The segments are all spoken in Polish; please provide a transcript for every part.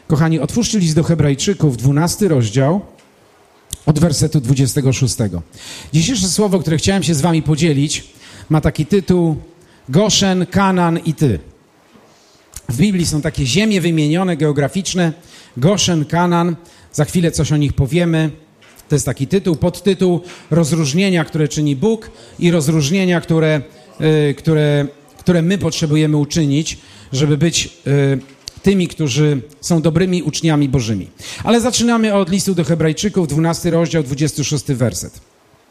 Kochani, otwórzcie list do Hebrajczyków, 12 rozdział, od wersetu 26. Dzisiejsze słowo, które chciałem się z wami podzielić, ma taki tytuł Goszen, Kanaan i Ty. W Biblii są takie ziemie wymienione, geograficzne, Goszen, Kanaan, za chwilę coś o nich powiemy. To jest taki tytuł, podtytuł rozróżnienia, które czyni Bóg i rozróżnienia, które my potrzebujemy uczynić, żeby być tymi, którzy są dobrymi uczniami Bożymi. Ale zaczynamy od listu do Hebrajczyków, 12 rozdział, 26 werset.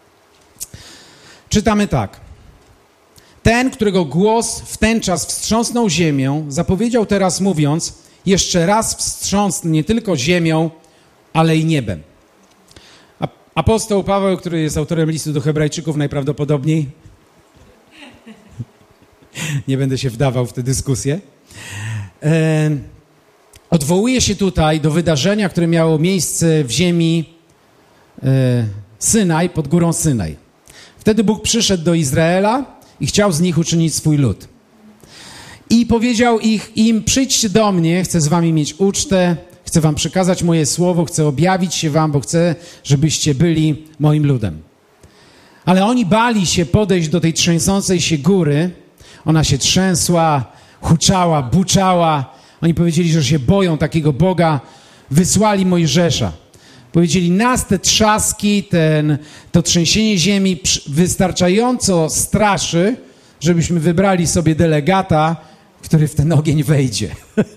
Czytamy tak. Ten, którego głos w ten czas wstrząsnął ziemią, zapowiedział teraz mówiąc, jeszcze raz wstrząsnę nie tylko ziemią, ale i niebem. Apostoł Paweł, który jest autorem listu do Hebrajczyków najprawdopodobniej, nie będę się wdawał w tę dyskusję, odwołuje się tutaj do wydarzenia, które miało miejsce w ziemi Synaj, pod górą Synaj. Wtedy Bóg przyszedł do Izraela i chciał z nich uczynić swój lud. I powiedział im, przyjdźcie do mnie, chcę z wami mieć ucztę, chcę wam przekazać moje słowo, chcę objawić się wam, bo chcę, żebyście byli moim ludem. Ale oni bali się podejść do tej trzęsącej się góry. Ona się trzęsła, huczała, buczała. Oni powiedzieli, że się boją takiego Boga. Wysłali Mojżesza. Powiedzieli, nas te trzaski, to trzęsienie ziemi wystarczająco straszy, żebyśmy wybrali sobie delegata, który w ten ogień wejdzie.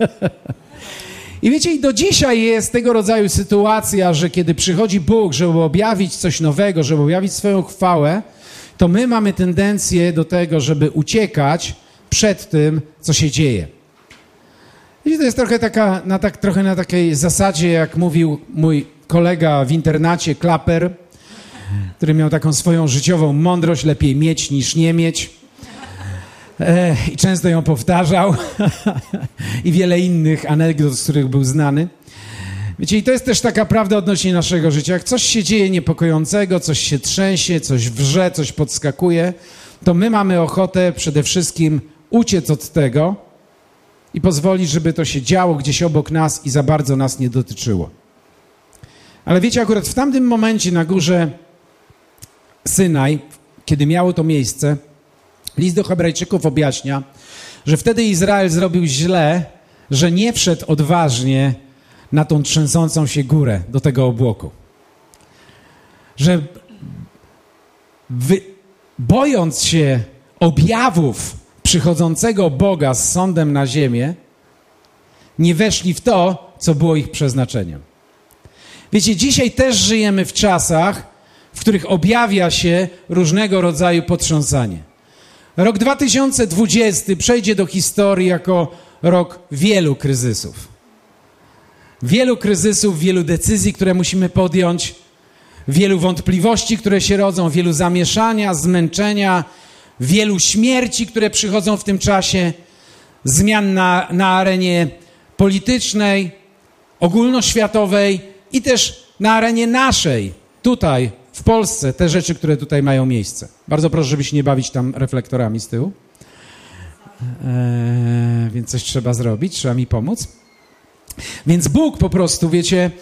I wiecie, i do dzisiaj jest tego rodzaju sytuacja, że kiedy przychodzi Bóg, żeby objawić coś nowego, żeby objawić swoją chwałę, to my mamy tendencję do tego, żeby uciekać przed tym, co się dzieje. Wiecie, to jest trochę na takiej zasadzie, jak mówił mój kolega w internacie, Klaper, który miał taką swoją życiową mądrość, lepiej mieć niż nie mieć. I często ją powtarzał. I wiele innych anegdot, z których był znany. Wiecie, i to jest też taka prawda odnośnie naszego życia. Jak coś się dzieje niepokojącego, coś się trzęsie, coś wrze, coś podskakuje, to my mamy ochotę przede wszystkim uciec od tego i pozwolić, żeby to się działo gdzieś obok nas i za bardzo nas nie dotyczyło. Ale wiecie, akurat w tamtym momencie na górze Synaj, kiedy miało to miejsce, list do Hebrajczyków objaśnia, że wtedy Izrael zrobił źle, że nie wszedł odważnie na tą trzęsącą się górę do tego obłoku. Że bojąc się objawów przychodzącego Boga z sądem na ziemię, nie weszli w to, co było ich przeznaczeniem. Wiecie, dzisiaj też żyjemy w czasach, w których objawia się różnego rodzaju potrząsanie. Rok 2020 przejdzie do historii jako rok wielu kryzysów. Wielu kryzysów, wielu decyzji, które musimy podjąć, wielu wątpliwości, które się rodzą, wielu zamieszania, zmęczenia, wielu śmierci, które przychodzą w tym czasie, zmian na arenie politycznej, ogólnoświatowej i też na arenie naszej, tutaj w Polsce, te rzeczy, które tutaj mają miejsce. Bardzo proszę, żeby się nie bawić tam reflektorami z tyłu. Więc coś trzeba zrobić, trzeba mi pomóc. Więc Bóg po prostu, wiecie,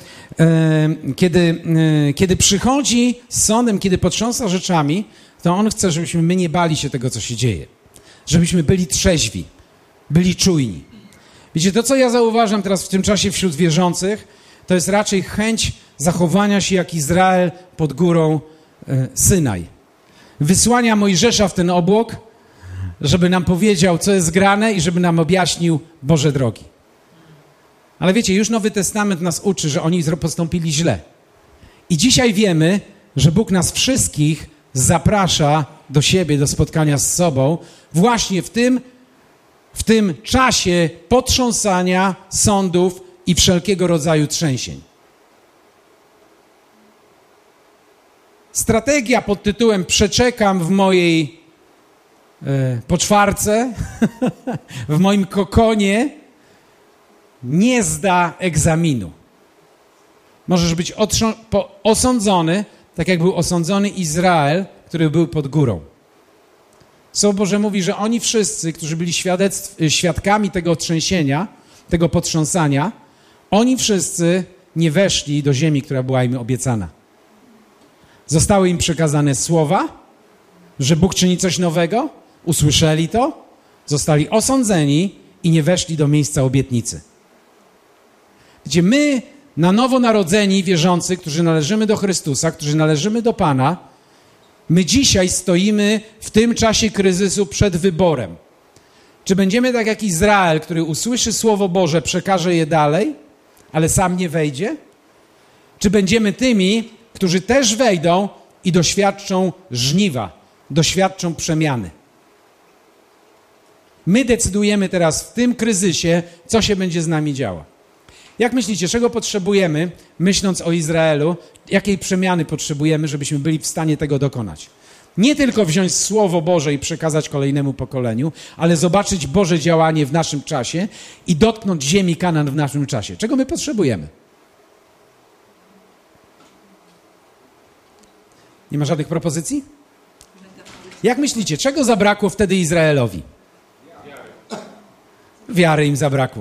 kiedy przychodzi z sądem, kiedy potrząsa rzeczami, to On chce, żebyśmy my nie bali się tego, co się dzieje. Żebyśmy byli trzeźwi, byli czujni. Wiecie, to, co ja zauważam teraz w tym czasie wśród wierzących, to jest raczej chęć zachowania się jak Izrael pod górą Synaj. Wysłania Mojżesza w ten obłok, żeby nam powiedział, co jest grane i żeby nam objaśnił Boże drogi. Ale wiecie, już Nowy Testament nas uczy, że oni postąpili źle. I dzisiaj wiemy, że Bóg nas wszystkich zaprasza do siebie, do spotkania z sobą właśnie w tym czasie potrząsania, sądów i wszelkiego rodzaju trzęsień. Strategia pod tytułem przeczekam w mojej poczwarce, w moim kokonie, nie zda egzaminu. Możesz być osądzony, tak jak był osądzony Izrael, który był pod górą. Słowo Boże mówi, że oni wszyscy, którzy byli świadkami tego trzęsienia, tego potrząsania, Oni wszyscy nie weszli do ziemi, która była im obiecana. Zostały im przekazane słowa, że Bóg czyni coś nowego, usłyszeli to, zostali osądzeni i nie weszli do miejsca obietnicy. Gdzie my, na nowo narodzeni wierzący, którzy należymy do Chrystusa, którzy należymy do Pana, my dzisiaj stoimy w tym czasie kryzysu przed wyborem. Czy będziemy tak jak Izrael, który usłyszy Słowo Boże, przekaże je dalej, ale sam nie wejdzie? Czy będziemy tymi, którzy też wejdą i doświadczą żniwa, doświadczą przemiany? My decydujemy teraz w tym kryzysie, co się będzie z nami działo. Jak myślicie, czego potrzebujemy, myśląc o Izraelu, jakiej przemiany potrzebujemy, żebyśmy byli w stanie tego dokonać? Nie tylko wziąć Słowo Boże i przekazać kolejnemu pokoleniu, ale zobaczyć Boże działanie w naszym czasie i dotknąć ziemi Kanaan w naszym czasie. Czego my potrzebujemy? Nie ma żadnych propozycji? Jak myślicie, czego zabrakło wtedy Izraelowi? Wiary im zabrakło.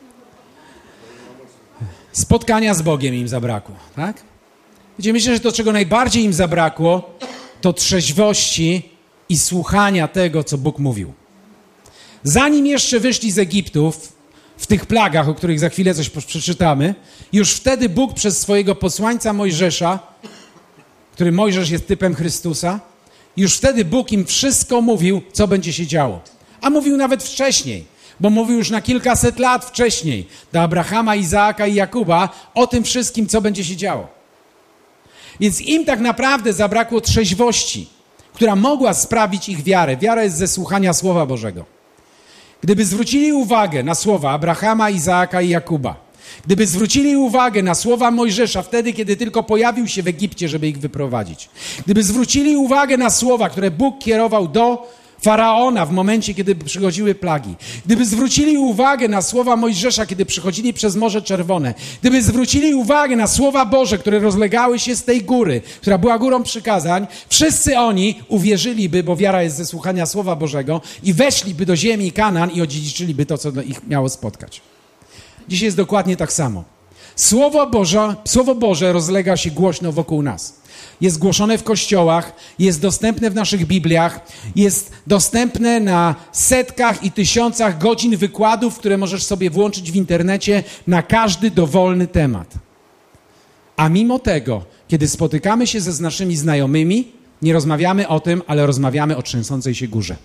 Spotkania z Bogiem im zabrakło, tak? Wiecie, myślę, że to, czego najbardziej im zabrakło, to trzeźwości i słuchania tego, co Bóg mówił. Zanim jeszcze wyszli z Egiptu, w tych plagach, o których za chwilę coś przeczytamy, już wtedy Bóg przez swojego posłańca Mojżesza, który Mojżesz jest typem Chrystusa, już wtedy Bóg im wszystko mówił, co będzie się działo. A mówił nawet wcześniej, bo mówił już na kilkaset lat wcześniej do Abrahama, Izaaka i Jakuba o tym wszystkim, co będzie się działo. Więc im tak naprawdę zabrakło trzeźwości, która mogła sprawić ich wiarę. Wiara jest ze słuchania Słowa Bożego. Gdyby zwrócili uwagę na słowa Abrahama, Izaaka i Jakuba, gdyby zwrócili uwagę na słowa Mojżesza wtedy, kiedy tylko pojawił się w Egipcie, żeby ich wyprowadzić, gdyby zwrócili uwagę na słowa, które Bóg kierował do Faraona w momencie, kiedy przychodziły plagi, gdyby zwrócili uwagę na słowa Mojżesza, kiedy przychodzili przez Morze Czerwone, gdyby zwrócili uwagę na słowa Boże, które rozlegały się z tej góry, która była górą przykazań, wszyscy oni uwierzyliby, bo wiara jest ze słuchania Słowa Bożego, i weszliby do ziemi Kanaan i odziedziczyliby to, co ich miało spotkać. Dzisiaj jest dokładnie tak samo. Słowo Boże rozlega się głośno wokół nas. Jest głoszone w kościołach, jest dostępne w naszych Bibliach, jest dostępne na setkach i tysiącach godzin wykładów, które możesz sobie włączyć w internecie na każdy dowolny temat. A mimo tego, kiedy spotykamy się z naszymi znajomymi, nie rozmawiamy o tym, ale rozmawiamy o trzęsącej się górze.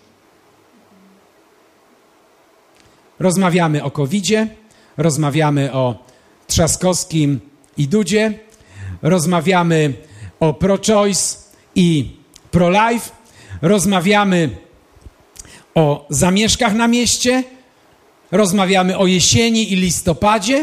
Rozmawiamy o COVID-zie, rozmawiamy o Trzaskowskim i Dudzie, rozmawiamy o pro-choice i pro-life, rozmawiamy o zamieszkach na mieście, rozmawiamy o jesieni i listopadzie,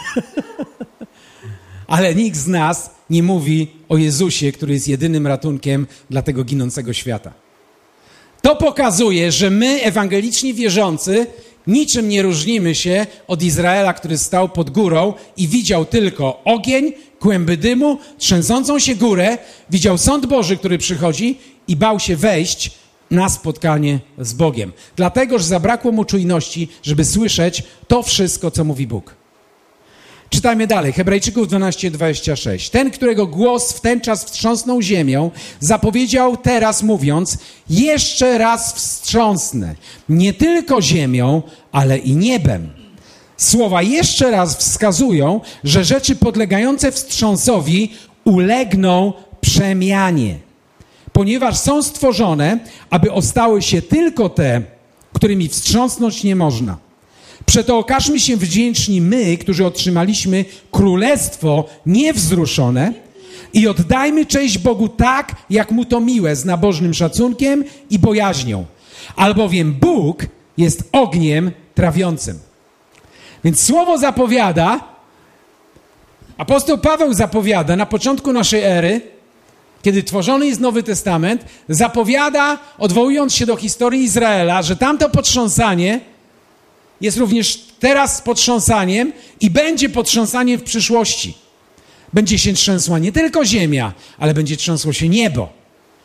ale nikt z nas nie mówi o Jezusie, który jest jedynym ratunkiem dla tego ginącego świata. To pokazuje, że my, ewangeliczni wierzący, niczym nie różnimy się od Izraela, który stał pod górą i widział tylko ogień, kłęby dymu, trzęsącą się górę, widział sąd Boży, który przychodzi i bał się wejść na spotkanie z Bogiem. Dlatego, że zabrakło mu czujności, żeby słyszeć to wszystko, co mówi Bóg. Czytajmy dalej. Hebrajczyków 12:26. Ten, którego głos w ten czas wstrząsnął ziemią, zapowiedział teraz mówiąc: jeszcze raz wstrząsnę nie tylko ziemią, ale i niebem. Słowa jeszcze raz wskazują, że rzeczy podlegające wstrząsowi ulegną przemianie, ponieważ są stworzone, aby ostały się tylko te, którymi wstrząsnąć nie można. Przeto okażmy się wdzięczni my, którzy otrzymaliśmy królestwo niewzruszone, i oddajmy cześć Bogu tak, jak Mu to miłe, z nabożnym szacunkiem i bojaźnią. Albowiem Bóg jest ogniem trawiącym. Więc Słowo zapowiada, apostoł Paweł zapowiada na początku naszej ery, kiedy tworzony jest Nowy Testament, zapowiada, odwołując się do historii Izraela, że tamto potrząsanie jest również teraz potrząsaniem i będzie potrząsaniem w przyszłości. Będzie się trzęsła nie tylko ziemia, ale będzie trząsło się niebo.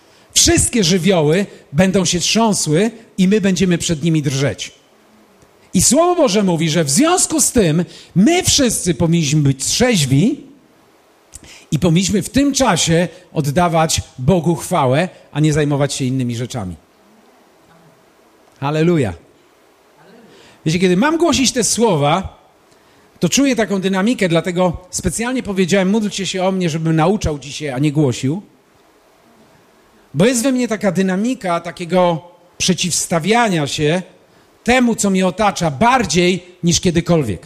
Wszystkie żywioły będą się trząsły i my będziemy przed nimi drżeć. I Słowo Boże mówi, że w związku z tym my wszyscy powinniśmy być trzeźwi i powinniśmy w tym czasie oddawać Bogu chwałę, a nie zajmować się innymi rzeczami. Halleluja. Wiecie, kiedy mam głosić te słowa, to czuję taką dynamikę, dlatego specjalnie powiedziałem, módlcie się o mnie, żebym nauczał dzisiaj, a nie głosił. Bo jest we mnie taka dynamika takiego przeciwstawiania się temu, co mnie otacza, bardziej niż kiedykolwiek.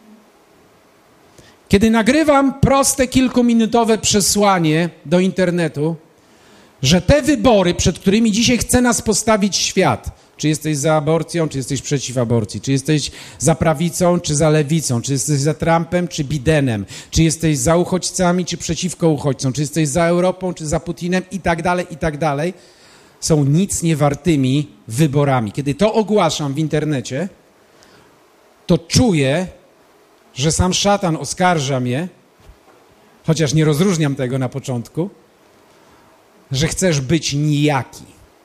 Kiedy nagrywam proste, kilkuminutowe przesłanie do internetu, że te wybory, przed którymi dzisiaj chce nas postawić świat, czy jesteś za aborcją, czy jesteś przeciw aborcji, czy jesteś za prawicą, czy za lewicą, czy jesteś za Trumpem, czy Bidenem, czy jesteś za uchodźcami, czy przeciwko uchodźcom, czy jesteś za Europą, czy za Putinem i tak dalej, są nic niewartymi wyborami. Kiedy to ogłaszam w internecie, to czuję, że sam szatan oskarża mnie, chociaż nie rozróżniam tego na początku, że chcesz być nijaki.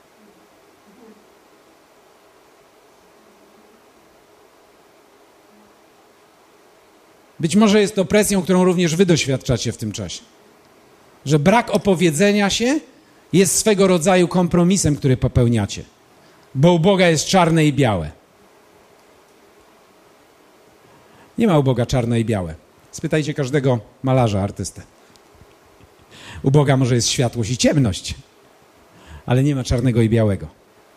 Być może jest to presją, którą również wy doświadczacie w tym czasie. Że brak opowiedzenia się jest swego rodzaju kompromisem, który popełniacie. Bo u Boga jest czarne i białe. Nie ma u Boga czarne i białe. Spytajcie każdego malarza, artystę. U Boga może jest światłość i ciemność, ale nie ma czarnego i białego.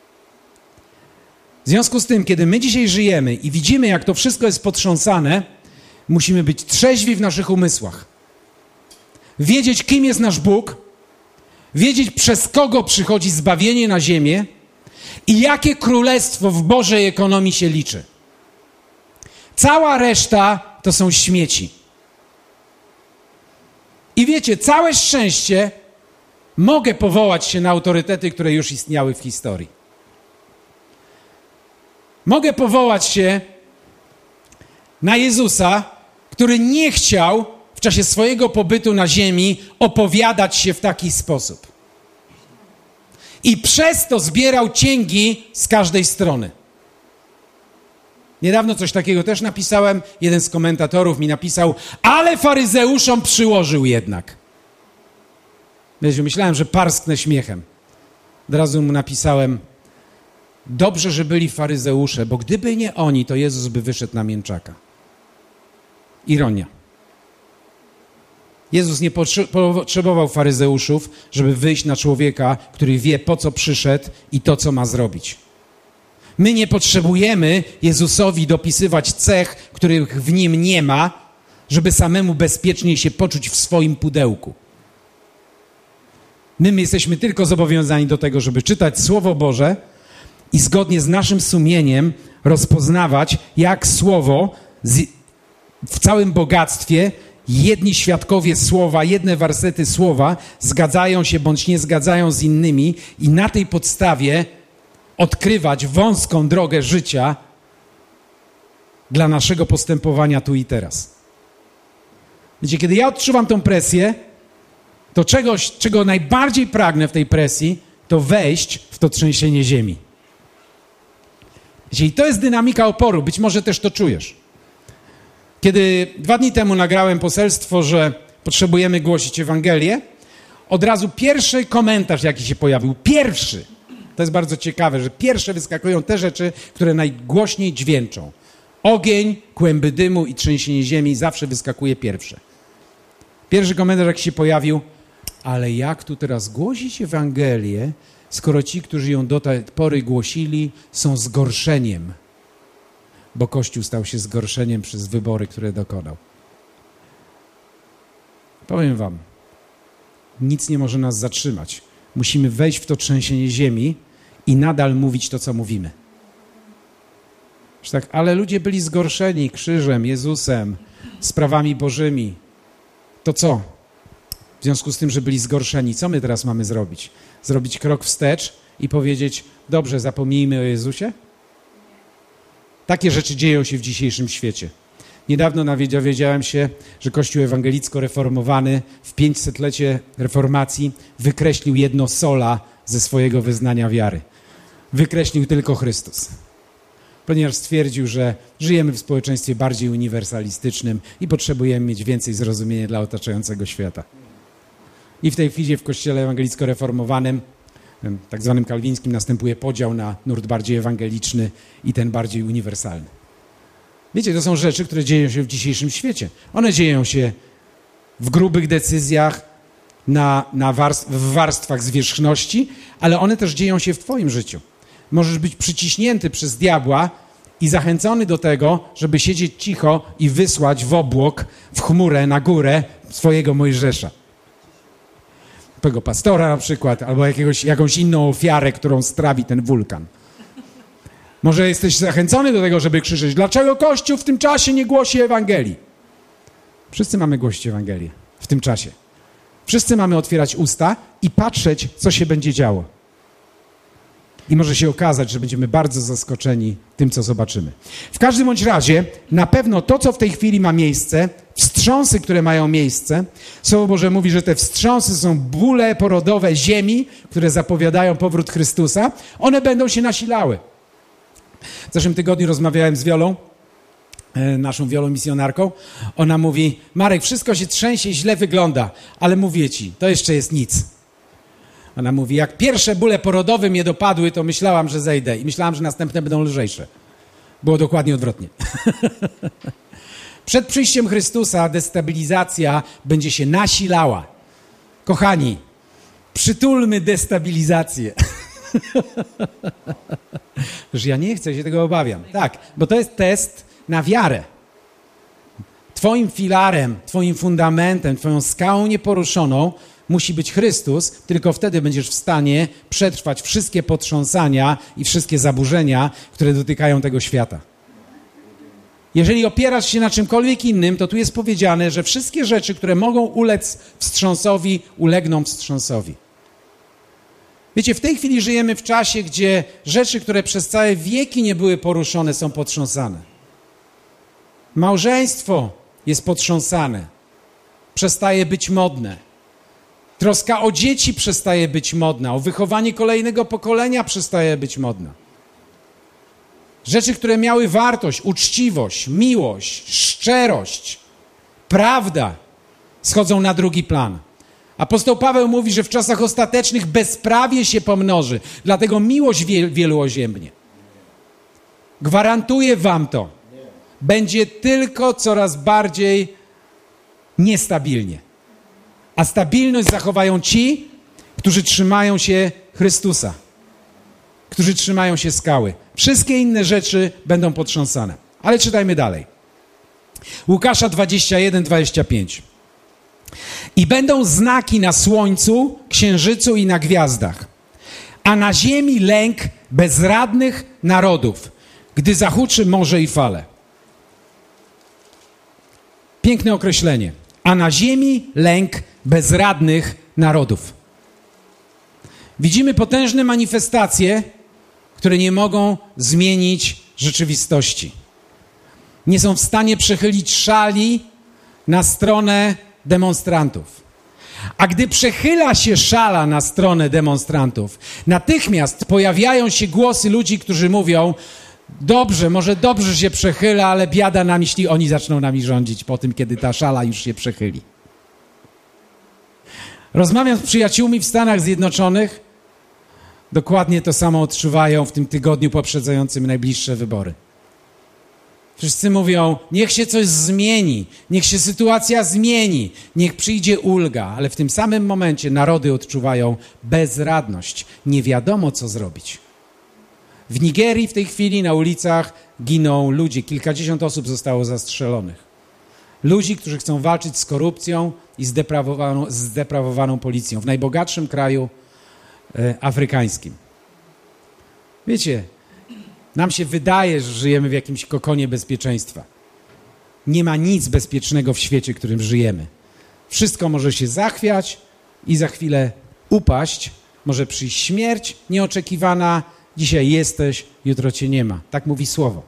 W związku z tym, kiedy my dzisiaj żyjemy i widzimy, jak to wszystko jest potrząsane, musimy być trzeźwi w naszych umysłach. Wiedzieć, kim jest nasz Bóg, wiedzieć, przez kogo przychodzi zbawienie na ziemię i jakie królestwo w Bożej ekonomii się liczy. Cała reszta to są śmieci. I wiecie, całe szczęście mogę powołać się na autorytety, które już istniały w historii. Mogę powołać się na Jezusa, który nie chciał w czasie swojego pobytu na ziemi opowiadać się w taki sposób. I przez to zbierał cięgi z każdej strony. Niedawno coś takiego też napisałem. Jeden z komentatorów mi napisał, ale faryzeuszom przyłożył jednak. Wiecie, myślałem, że parsknę śmiechem. Od razu mu napisałem, dobrze, że byli faryzeusze, bo gdyby nie oni, to Jezus by wyszedł na mięczaka. Ironia. Jezus nie potrzebował faryzeuszów, żeby wyjść na człowieka, który wie, po co przyszedł i to, co ma zrobić. My nie potrzebujemy Jezusowi dopisywać cech, których w nim nie ma, żeby samemu bezpieczniej się poczuć w swoim pudełku. My jesteśmy tylko zobowiązani do tego, żeby czytać Słowo Boże i zgodnie z naszym sumieniem rozpoznawać, jak Słowo w całym bogactwie, jedni świadkowie Słowa, jedne wersety Słowa zgadzają się bądź nie zgadzają z innymi i na tej podstawie odkrywać wąską drogę życia dla naszego postępowania tu i teraz. Wiecie, kiedy ja odczuwam tą presję, to czegoś, czego najbardziej pragnę w tej presji, to wejść w to trzęsienie ziemi. Wiecie, i to jest dynamika oporu, być może też to czujesz. Kiedy 2 dni temu nagrałem poselstwo, że potrzebujemy głosić Ewangelię, od razu pierwszy komentarz, jaki się pojawił, pierwszy. To jest bardzo ciekawe, że pierwsze wyskakują te rzeczy, które najgłośniej dźwięczą. Ogień, kłęby dymu i trzęsienie ziemi zawsze wyskakuje pierwsze. Pierwszy komentarz, jaki się pojawił, ale jak tu teraz głosić Ewangelię, skoro ci, którzy ją do tej pory głosili, są zgorszeniem, bo Kościół stał się zgorszeniem przez wybory, które dokonał. Powiem wam, nic nie może nas zatrzymać. Musimy wejść w to trzęsienie ziemi i nadal mówić to, co mówimy. Że tak, ale ludzie byli zgorszeni krzyżem, Jezusem, sprawami Bożymi. To co? W związku z tym, że byli zgorszeni, co my teraz mamy zrobić? Zrobić krok wstecz i powiedzieć, dobrze, zapomnijmy o Jezusie? Takie rzeczy dzieją się w dzisiejszym świecie. Niedawno dowiedziałem się, że Kościół ewangelicko-reformowany w 500-lecie reformacji wykreślił jedno sola ze swojego wyznania wiary. Wykreślił tylko Chrystus. ponieważ stwierdził, że żyjemy w społeczeństwie bardziej uniwersalistycznym i potrzebujemy mieć więcej zrozumienia dla otaczającego świata. I w tej chwili w Kościele ewangelicko-reformowanym, tak zwanym kalwińskim, następuje podział na nurt bardziej ewangeliczny i ten bardziej uniwersalny. Wiecie, to są rzeczy, które dzieją się w dzisiejszym świecie. One dzieją się w grubych decyzjach, w warstwach zwierzchności, ale one też dzieją się w twoim życiu. Możesz być przyciśnięty przez diabła i zachęcony do tego, żeby siedzieć cicho i wysłać w obłok, w chmurę, na górę swojego Mojżesza. Twojego pastora na przykład, albo jakąś inną ofiarę, którą strawi ten wulkan. Może jesteś zachęcony do tego, żeby krzyczeć: dlaczego Kościół w tym czasie nie głosi Ewangelii? Wszyscy mamy głosić Ewangelię w tym czasie. Wszyscy mamy otwierać usta i patrzeć, co się będzie działo. I może się okazać, że będziemy bardzo zaskoczeni tym, co zobaczymy. W każdym bądź razie, na pewno to, co w tej chwili ma miejsce, wstrząsy, które mają miejsce, Słowo Boże mówi, że te wstrząsy są bóle porodowe ziemi, które zapowiadają powrót Chrystusa. One będą się nasilały. W zeszłym tygodniu rozmawiałem z Wiolą, naszą Wiolą misjonarką. Ona mówi: Marek, wszystko się trzęsie, źle wygląda, ale mówię ci, to jeszcze jest nic. Ona mówi: jak pierwsze bóle porodowe mnie dopadły, to myślałam, że zejdę i myślałam, że następne będą lżejsze. Było dokładnie odwrotnie. Przed przyjściem Chrystusa destabilizacja będzie się nasilała. Kochani, przytulmy destabilizację. Że ja nie chcę, się tego obawiam. Tak, bo to jest test na wiarę. Twoim filarem, twoim fundamentem, twoją skałą nieporuszoną musi być Chrystus, tylko wtedy będziesz w stanie przetrwać wszystkie potrząsania i wszystkie zaburzenia, które dotykają tego świata. Jeżeli opierasz się na czymkolwiek innym, to tu jest powiedziane, że wszystkie rzeczy, które mogą ulec wstrząsowi, ulegną wstrząsowi. Wiecie, w tej chwili żyjemy w czasie, gdzie rzeczy, które przez całe wieki nie były poruszone, są potrząsane. Małżeństwo jest potrząsane, przestaje być modne. Troska o dzieci przestaje być modna, o wychowanie kolejnego pokolenia przestaje być modna. Rzeczy, które miały wartość, uczciwość, miłość, szczerość, prawda, schodzą na drugi plan. Apostoł Paweł mówi, że w czasach ostatecznych bezprawie się pomnoży, dlatego miłość wielu oziębnie. Gwarantuję wam to. Będzie tylko coraz bardziej niestabilnie. A stabilność zachowają ci, którzy trzymają się Chrystusa, którzy trzymają się skały. Wszystkie inne rzeczy będą potrząsane. Ale czytajmy dalej. Łukasza 21:25. I będą znaki na słońcu, księżycu i na gwiazdach, a na ziemi lęk bezradnych narodów, gdy zahuczy morze i fale. Piękne określenie. A na ziemi lęk bezradnych narodów. Widzimy potężne manifestacje, które nie mogą zmienić rzeczywistości. Nie są w stanie przechylić szali na stronę demonstrantów. A gdy przechyla się szala na stronę demonstrantów, natychmiast pojawiają się głosy ludzi, którzy mówią: dobrze, może dobrze się przechyla, ale biada nam, jeśli oni zaczną nami rządzić po tym, kiedy ta szala już się przechyli. Rozmawiam z przyjaciółmi w Stanach Zjednoczonych. Dokładnie to samo odczuwają w tym tygodniu poprzedzającym najbliższe wybory. Wszyscy mówią: niech się coś zmieni, niech się sytuacja zmieni, niech przyjdzie ulga, ale w tym samym momencie narody odczuwają bezradność. Nie wiadomo, co zrobić. W Nigerii w tej chwili na ulicach giną ludzie. Kilkadziesiąt osób zostało zastrzelonych. Ludzi, którzy chcą walczyć z korupcją i zdeprawowaną policją w najbogatszym kraju afrykańskim. Wiecie, nam się wydaje, że żyjemy w jakimś kokonie bezpieczeństwa. Nie ma nic bezpiecznego w świecie, w którym żyjemy. Wszystko może się zachwiać i za chwilę upaść. Może przyjść śmierć nieoczekiwana. Dzisiaj jesteś, jutro cię nie ma. Tak mówi Słowo.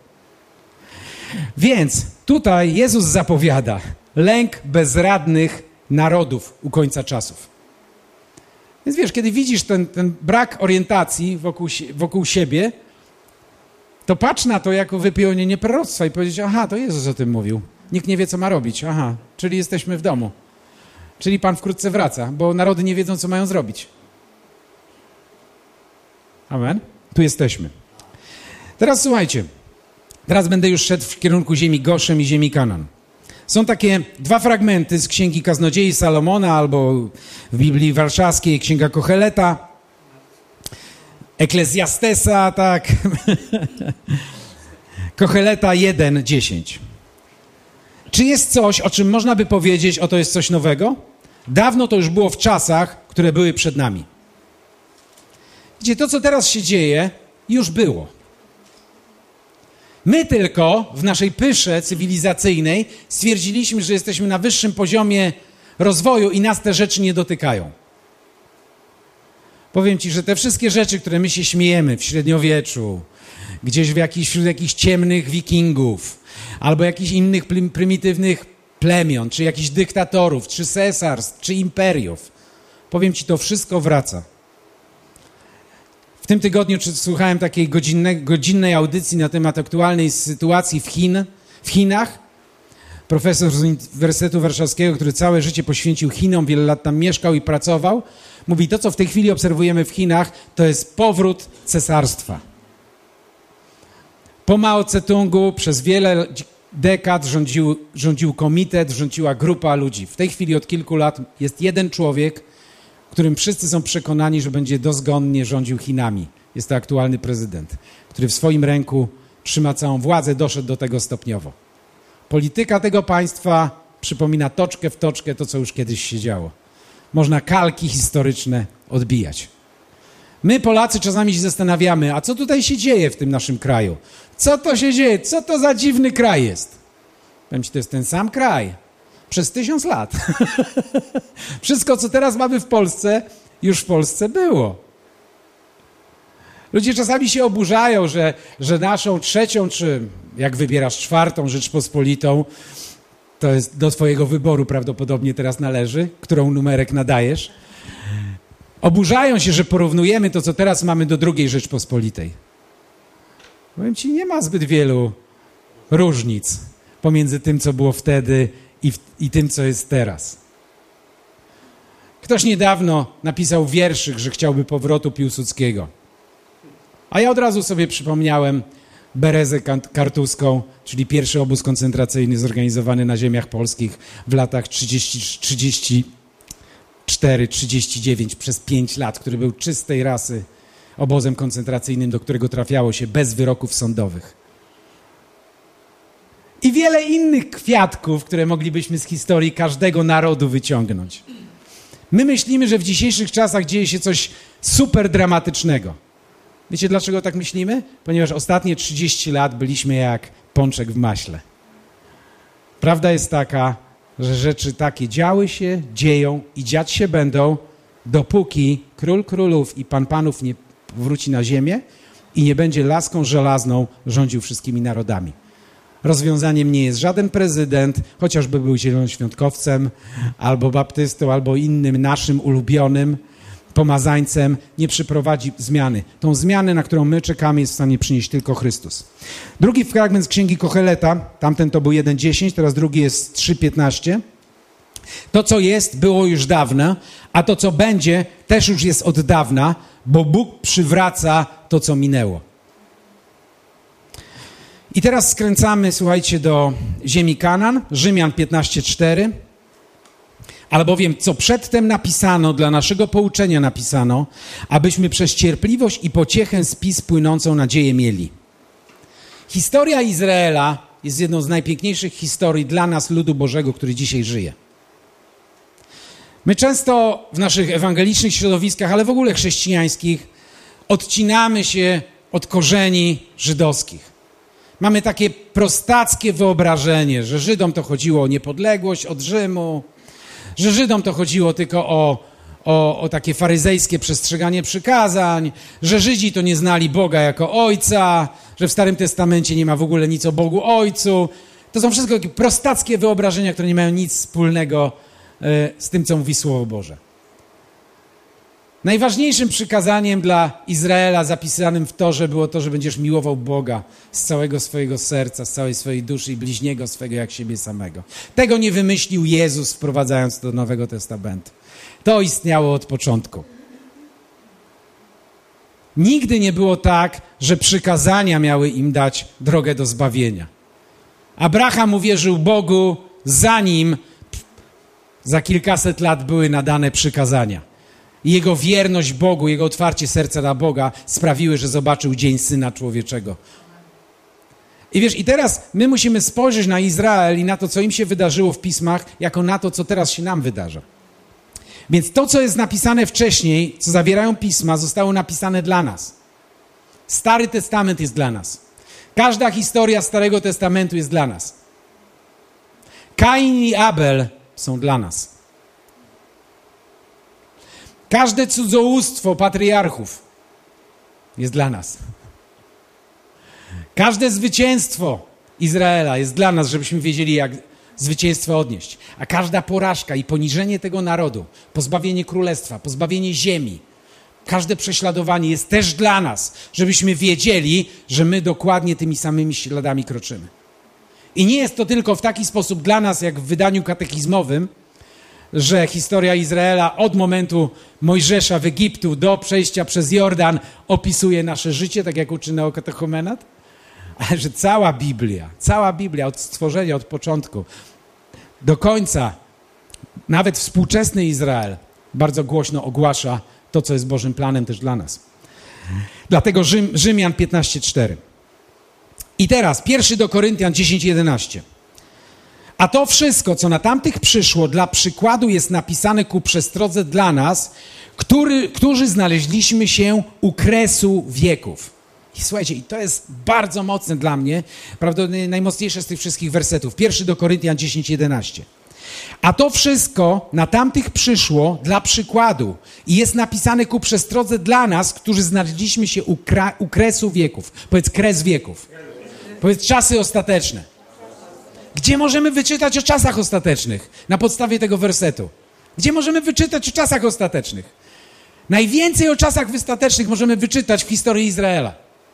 Więc tutaj Jezus zapowiada lęk bezradnych narodów u końca czasów. Więc wiesz, kiedy widzisz ten brak orientacji wokół siebie, to patrz na to jako wypełnienie proroctwa i powiedzieć, aha, to Jezus o tym mówił. Nikt nie wie, co ma robić. Aha, czyli jesteśmy w domu. Czyli Pan wkrótce wraca, bo narody nie wiedzą, co mają zrobić. Amen. Tu jesteśmy. Teraz słuchajcie. Teraz będę już szedł w kierunku ziemi Goszem i ziemi Kanaan. Są takie dwa fragmenty z Księgi Kaznodziei Salomona albo w Biblii Warszawskiej Księga Kocheleta, Eklezjastesa, tak. Kocheleta 1:10. Czy jest coś, o czym można by powiedzieć, to jest coś nowego? Dawno to już było w czasach, które były przed nami. Widzicie, to, co teraz się dzieje, już było. My tylko w naszej pysze cywilizacyjnej stwierdziliśmy, że jesteśmy na wyższym poziomie rozwoju i nas te rzeczy nie dotykają. Powiem ci, że te wszystkie rzeczy, które my się śmiejemy w średniowieczu, gdzieś wśród jakichś ciemnych wikingów, albo jakichś innych prymitywnych plemion, czy jakichś dyktatorów, czy cesarstw, czy imperiów, powiem ci, to wszystko wraca. W tym tygodniu słuchałem takiej godzinnej audycji na temat aktualnej sytuacji w Chinach. Profesor z Uniwersytetu Warszawskiego, który całe życie poświęcił Chinom, wiele lat tam mieszkał i pracował, mówi, to co w tej chwili obserwujemy w Chinach, to jest powrót cesarstwa. Po Mao Tse-tungu przez wiele dekad rządził komitet, rządziła grupa ludzi. W tej chwili od kilku lat jest jeden człowiek, którym wszyscy są przekonani, że będzie dozgonnie rządził Chinami. Jest to aktualny prezydent, który w swoim ręku trzyma całą władzę, doszedł do tego stopniowo. Polityka tego państwa przypomina toczkę w toczkę to, co już kiedyś się działo. Można kalki historyczne odbijać. My, Polacy, czasami się zastanawiamy, a co tutaj się dzieje w tym naszym kraju? Co to się dzieje? Co to za dziwny kraj jest? Powiem ci, to jest ten sam kraj. Przez 1000 lat. Wszystko, co teraz mamy w Polsce, już w Polsce było. Ludzie czasami się oburzają, że naszą trzecią, czy jak wybierasz czwartą Rzeczpospolitą, to jest do twojego wyboru prawdopodobnie teraz należy, którą numerek nadajesz. Oburzają się, że porównujemy to, co teraz mamy do drugiej Rzeczpospolitej. Powiem ci, nie ma zbyt wielu różnic pomiędzy tym, co było wtedy i tym, co jest teraz. Ktoś niedawno napisał wierszyk, że chciałby powrotu Piłsudskiego. A ja od razu sobie przypomniałem Berezę Kartuską, czyli pierwszy obóz koncentracyjny zorganizowany na ziemiach polskich w latach 34-39 przez 5 lat, który był czystej rasy obozem koncentracyjnym, do którego trafiało się bez wyroków sądowych. I wiele innych kwiatków, które moglibyśmy z historii każdego narodu wyciągnąć. My myślimy, że w dzisiejszych czasach dzieje się coś super dramatycznego. Wiecie, dlaczego tak myślimy? Ponieważ ostatnie 30 lat byliśmy jak pączek w maśle. Prawda jest taka, że rzeczy takie działy się, dzieją i dziać się będą, dopóki Król Królów i Pan Panów nie wróci na ziemię i nie będzie laską żelazną rządził wszystkimi narodami. Rozwiązaniem nie jest żaden prezydent, chociażby był zielonoświątkowcem, albo baptystą, albo innym naszym ulubionym pomazańcem, nie przyprowadzi zmiany. Tą zmianę, na którą my czekamy, jest w stanie przynieść tylko Chrystus. Drugi fragment z Księgi Kocheleta, tamten to był 1:10, teraz drugi jest 3:15. To, co jest, było już dawno, a to, co będzie, też już jest od dawna, bo Bóg przywraca to, co minęło. I teraz skręcamy, słuchajcie, do ziemi Kanaan, Rzymian 15:4. Albowiem, co przedtem napisano, dla naszego pouczenia napisano, abyśmy przez cierpliwość i pociechę spis płynącą nadzieję mieli. Historia Izraela jest jedną z najpiękniejszych historii dla nas, ludu Bożego, który dzisiaj żyje. My często w naszych ewangelicznych środowiskach, ale w ogóle chrześcijańskich, odcinamy się od korzeni żydowskich. Mamy takie prostackie wyobrażenie, że Żydom to chodziło o niepodległość od Rzymu, że Żydom to chodziło tylko o takie faryzejskie przestrzeganie przykazań, że Żydzi to nie znali Boga jako Ojca, że w Starym Testamencie nie ma w ogóle nic o Bogu Ojcu. To są wszystko takie prostackie wyobrażenia, które nie mają nic wspólnego z tym, co mówi Słowo Boże. Najważniejszym przykazaniem dla Izraela zapisanym w Torze było to, że będziesz miłował Boga z całego swojego serca, z całej swojej duszy i bliźniego swego jak siebie samego. Tego nie wymyślił Jezus, wprowadzając do Nowego Testamentu. To istniało od początku. Nigdy nie było tak, że przykazania miały im dać drogę do zbawienia. Abraham uwierzył Bogu, zanim za kilkaset lat były nadane przykazania. I jego wierność Bogu, jego otwarcie serca dla Boga sprawiły, że zobaczył dzień Syna Człowieczego. I wiesz, i teraz my musimy spojrzeć na Izrael i na to, co im się wydarzyło w pismach, jako na to, co teraz się nam wydarza. Więc to, co jest napisane wcześniej, co zawierają pisma, zostało napisane dla nas. Stary Testament jest dla nas. Każda historia Starego Testamentu jest dla nas. Kain i Abel są dla nas. Każde cudzołóstwo patriarchów jest dla nas. Każde zwycięstwo Izraela jest dla nas, żebyśmy wiedzieli, jak zwycięstwo odnieść. A każda porażka i poniżenie tego narodu, pozbawienie królestwa, pozbawienie ziemi, każde prześladowanie jest też dla nas, żebyśmy wiedzieli, że my dokładnie tymi samymi śladami kroczymy. I nie jest to tylko w taki sposób dla nas, jak w wydaniu katechizmowym, że historia Izraela od momentu Mojżesza w Egiptu do przejścia przez Jordan opisuje nasze życie, tak jak uczy Neokatechumenat, ale że cała Biblia od stworzenia, od początku do końca, nawet współczesny Izrael bardzo głośno ogłasza to, co jest Bożym planem też dla nas. Dlatego Rzymian 15:4. I teraz 1 do Koryntian 10:11. A to wszystko, co na tamtych przyszło, dla przykładu jest napisane ku przestrodze dla nas, którzy znaleźliśmy się u kresu wieków. I słuchajcie, i to jest bardzo mocne dla mnie, prawdopodobnie najmocniejsze z tych wszystkich wersetów. 1 do Koryntian 10:11. A to wszystko na tamtych przyszło dla przykładu i jest napisane ku przestrodze dla nas, którzy znaleźliśmy się u kresu wieków. Powiedz kres wieków. Powiedz czasy ostateczne. Gdzie możemy wyczytać o czasach ostatecznych na podstawie tego wersetu? Gdzie możemy wyczytać o czasach ostatecznych? Najwięcej o czasach ostatecznych możemy wyczytać w historii Izraela.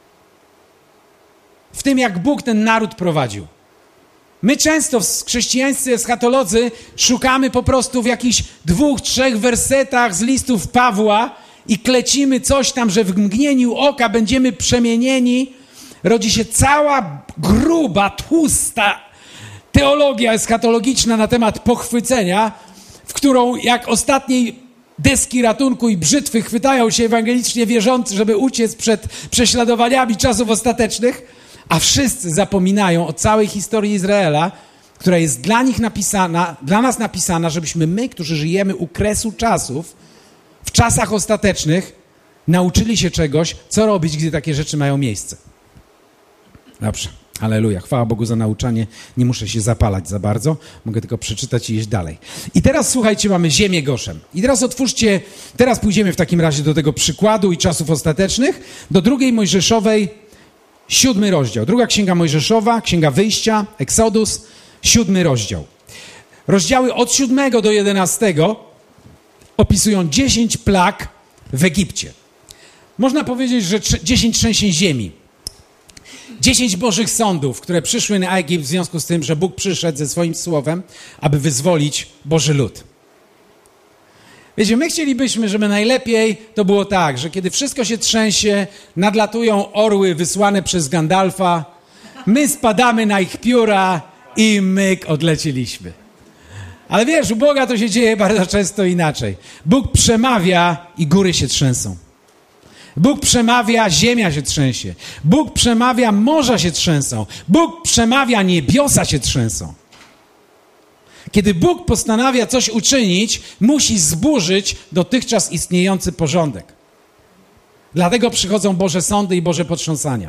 W tym, jak Bóg ten naród prowadził. My często w chrześcijańscy eschatolodzy szukamy po prostu w jakichś 2-3 wersetach z listów Pawła i klecimy coś tam, że w mgnieniu oka będziemy przemienieni. Rodzi się cała gruba, tłusta teologia eschatologiczna na temat pochwycenia, w którą jak ostatniej deski ratunku i brzytwy chwytają się ewangelicznie wierzący, żeby uciec przed prześladowaniami czasów ostatecznych, a wszyscy zapominają o całej historii Izraela, która jest dla nas napisana, żebyśmy my, którzy żyjemy u kresu czasów, w czasach ostatecznych, nauczyli się czegoś, co robić, gdy takie rzeczy mają miejsce. Dobrze, halleluja, chwała Bogu za nauczanie, nie muszę się zapalać za bardzo, mogę tylko przeczytać i iść dalej. I teraz słuchajcie, mamy ziemię Goszem. I teraz otwórzcie, teraz pójdziemy w takim razie do tego przykładu i czasów ostatecznych, do 2 Mojżeszowej, 7 rozdział. 2 Księga Mojżeszowa, Księga Wyjścia, Exodus, 7 rozdział. Rozdziały od 7 do 11 opisują 10 plag w Egipcie. Można powiedzieć, że 10 trzęsień ziemi. 10 Bożych sądów, które przyszły na Egipt w związku z tym, że Bóg przyszedł ze swoim słowem, aby wyzwolić Boży lud. Wiecie, my chcielibyśmy, żeby najlepiej to było tak, że kiedy wszystko się trzęsie, nadlatują orły wysłane przez Gandalfa, my spadamy na ich pióra i myk, odlecieliśmy. Ale wiesz, u Boga to się dzieje bardzo często inaczej. Bóg przemawia i góry się trzęsą. Bóg przemawia, ziemia się trzęsie. Bóg przemawia, morza się trzęsą. Bóg przemawia, niebiosa się trzęsą. Kiedy Bóg postanawia coś uczynić, musi zburzyć dotychczas istniejący porządek. Dlatego przychodzą Boże sądy i Boże potrząsania.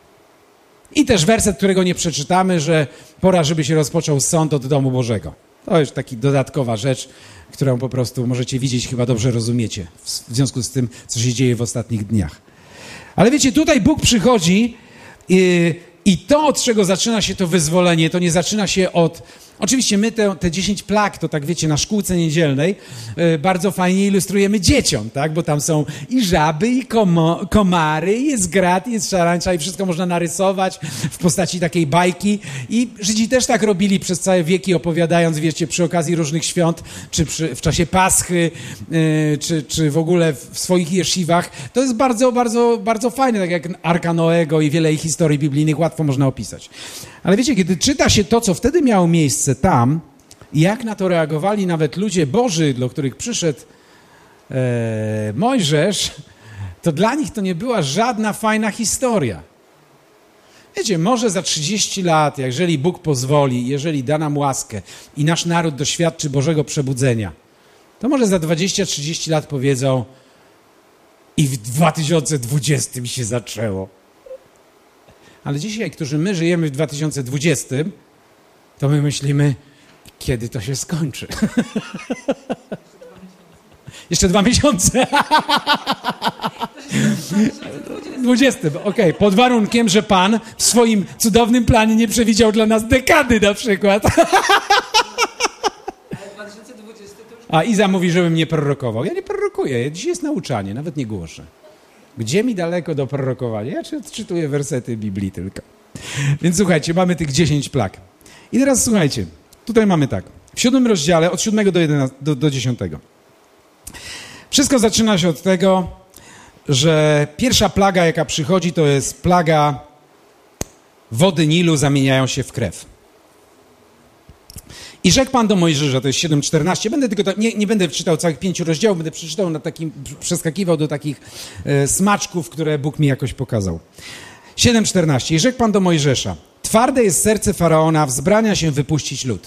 I też werset, którego nie przeczytamy, że pora, żeby się rozpoczął sąd od domu Bożego. To jest taka dodatkowa rzecz, którą po prostu możecie widzieć, chyba dobrze rozumiecie w związku z tym, co się dzieje w ostatnich dniach. Ale wiecie, tutaj Bóg przychodzi i to, od czego zaczyna się to wyzwolenie, to nie zaczyna się Oczywiście my te 10 plag, to tak wiecie, na szkółce niedzielnej bardzo fajnie ilustrujemy dzieciom, tak? Bo tam są i żaby, i komary, i jest grat, i jest szarańcza, i wszystko można narysować w postaci takiej bajki. I Żydzi też tak robili przez całe wieki, opowiadając, wiecie, przy okazji różnych świąt, czy w czasie Paschy, czy w ogóle w swoich jesziwach. To jest bardzo, bardzo, bardzo fajne, tak jak Arka Noego i wiele historii biblijnych łatwo można opisać. Ale wiecie, kiedy czyta się to, co wtedy miało miejsce tam, jak na to reagowali nawet ludzie Boży, do których przyszedł Mojżesz, to dla nich to nie była żadna fajna historia. Wiecie, może za 30 lat, jeżeli Bóg pozwoli, jeżeli da nam łaskę i nasz naród doświadczy Bożego przebudzenia, to może za 20-30 lat powiedzą i w 2020 się zaczęło. Ale dzisiaj, którzy my żyjemy w 2020, to my myślimy, kiedy to się skończy. Jeszcze 2 miesiące. 20, okej, pod warunkiem, że Pan w swoim cudownym planie nie przewidział dla nas dekady na przykład. A Iza mówi, żebym nie prorokował. Ja nie prorokuję, dzisiaj jest nauczanie, nawet nie głoszę. Gdzie mi daleko do prorokowania? Ja czytuję wersety Biblii tylko. Więc słuchajcie, mamy tych 10 plag. I teraz słuchajcie, tutaj mamy tak. W 7 rozdziale, od 7 do 10. Wszystko zaczyna się od tego, że pierwsza plaga, jaka przychodzi, to jest plaga wody Nilu zamieniają się w krew. I rzekł Pan do Mojżesza, to jest 7:14, będę tylko nie będę czytał całych 5 rozdziałów, będę przeczytał przeskakiwał do takich smaczków, które Bóg mi jakoś pokazał. 7:14. I rzekł Pan do Mojżesza, twarde jest serce Faraona, wzbrania się wypuścić lud.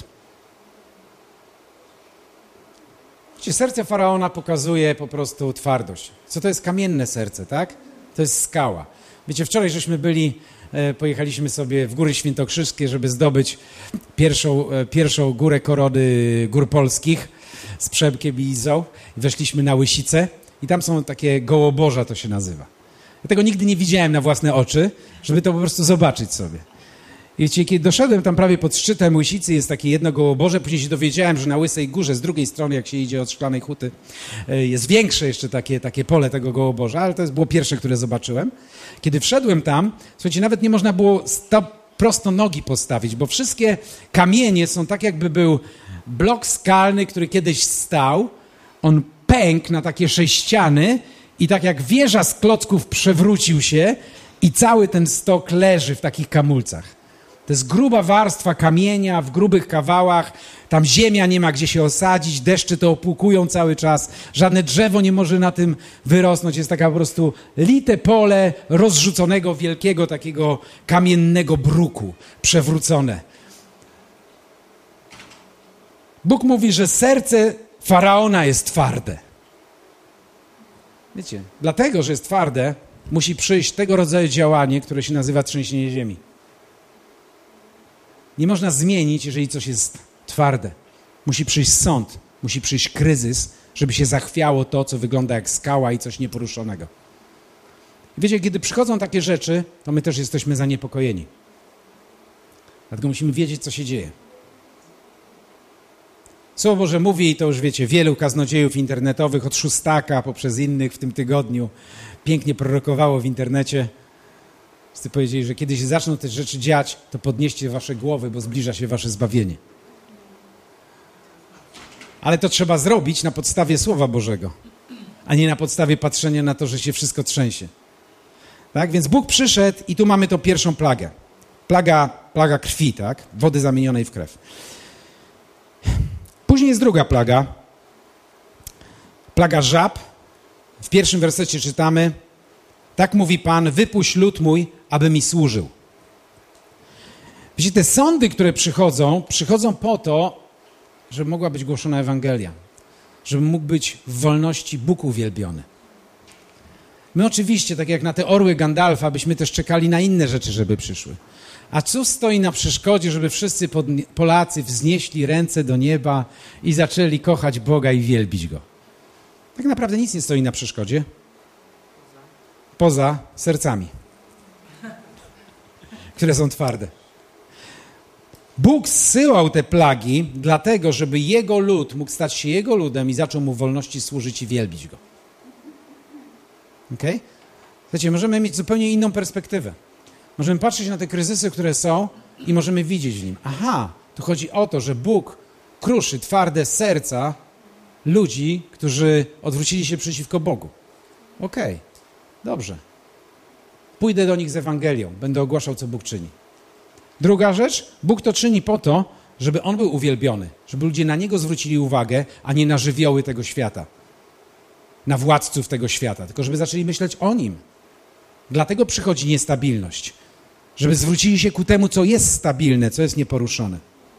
Wiecie, serce Faraona pokazuje po prostu twardość. Co to jest kamienne serce, tak? To jest skała. Wiecie, wczoraj żeśmy pojechaliśmy sobie w Góry Świętokrzyskie, żeby zdobyć pierwszą górę korony gór polskich z Przemkiem i Izą. Weszliśmy na Łysicę i tam są takie gołoborza, to się nazywa. Ja tego nigdy nie widziałem na własne oczy, żeby to po prostu zobaczyć sobie. I wiecie, kiedy doszedłem tam prawie pod szczytem Łysicy, jest takie jedno gołoborze, później się dowiedziałem, że na Łysej Górze, z drugiej strony, jak się idzie od Szklanej Huty, jest większe jeszcze takie pole tego gołoborza, ale to było pierwsze, które zobaczyłem. Kiedy wszedłem tam, słuchajcie, nawet nie można było prosto nogi postawić, bo wszystkie kamienie są tak, jakby był blok skalny, który kiedyś stał, on pękł na takie sześciany i tak jak wieża z klocków przewrócił się i cały ten stok leży w takich kamulcach. To jest gruba warstwa kamienia w grubych kawałach, tam ziemia nie ma gdzie się osadzić, deszcze to opłukują cały czas, żadne drzewo nie może na tym wyrosnąć, jest taka po prostu lite pole rozrzuconego wielkiego takiego kamiennego bruku, przewrócone. Bóg mówi, że serce Faraona jest twarde. Wiecie, dlatego, że jest twarde, musi przyjść tego rodzaju działanie, które się nazywa trzęsienie ziemi. Nie można zmienić, jeżeli coś jest twarde. Musi przyjść sąd, musi przyjść kryzys, żeby się zachwiało to, co wygląda jak skała i coś nieporuszonego. Wiecie, kiedy przychodzą takie rzeczy, to my też jesteśmy zaniepokojeni. Dlatego musimy wiedzieć, co się dzieje. Słowo Boże mówi, i to już wiecie, wielu kaznodziejów internetowych, od Szóstaka poprzez innych w tym tygodniu, pięknie prorokowało w internecie. Wszyscy powiedzieli, że kiedy się zaczną te rzeczy dziać, to podnieście wasze głowy, bo zbliża się wasze zbawienie. Ale to trzeba zrobić na podstawie Słowa Bożego, a nie na podstawie patrzenia na to, że się wszystko trzęsie. Tak? Więc Bóg przyszedł i tu mamy tą pierwszą plagę. Plaga krwi, tak? Wody zamienionej w krew. Później jest druga plaga. Plaga żab. W pierwszym wersecie czytamy: tak mówi Pan, wypuść lud mój, aby mi służył. Wiecie, te sądy, które przychodzą po to, żeby mogła być głoszona Ewangelia. Żeby mógł być w wolności Bóg uwielbiony. My oczywiście, tak jak na te orły Gandalfa, byśmy też czekali na inne rzeczy, żeby przyszły. A co stoi na przeszkodzie, żeby wszyscy Polacy wznieśli ręce do nieba i zaczęli kochać Boga i wielbić Go? Tak naprawdę nic nie stoi na przeszkodzie. Poza sercami, które są twarde. Bóg zsyłał te plagi dlatego, żeby jego lud mógł stać się jego ludem i zaczął mu w wolności służyć i wielbić go. Okej? Słuchajcie, możemy mieć zupełnie inną perspektywę. Możemy patrzeć na te kryzysy, które są i możemy widzieć w nim. Aha, tu chodzi o to, że Bóg kruszy twarde serca ludzi, którzy odwrócili się przeciwko Bogu. Okej, dobrze. Pójdę do nich z Ewangelią, będę ogłaszał, co Bóg czyni. Druga rzecz, Bóg to czyni po to, żeby On był uwielbiony, żeby ludzie na Niego zwrócili uwagę, a nie na żywioły tego świata, na władców tego świata, tylko żeby zaczęli myśleć o Nim. Dlatego przychodzi niestabilność, żeby zwrócili się ku temu, co jest stabilne, co jest nieporuszone.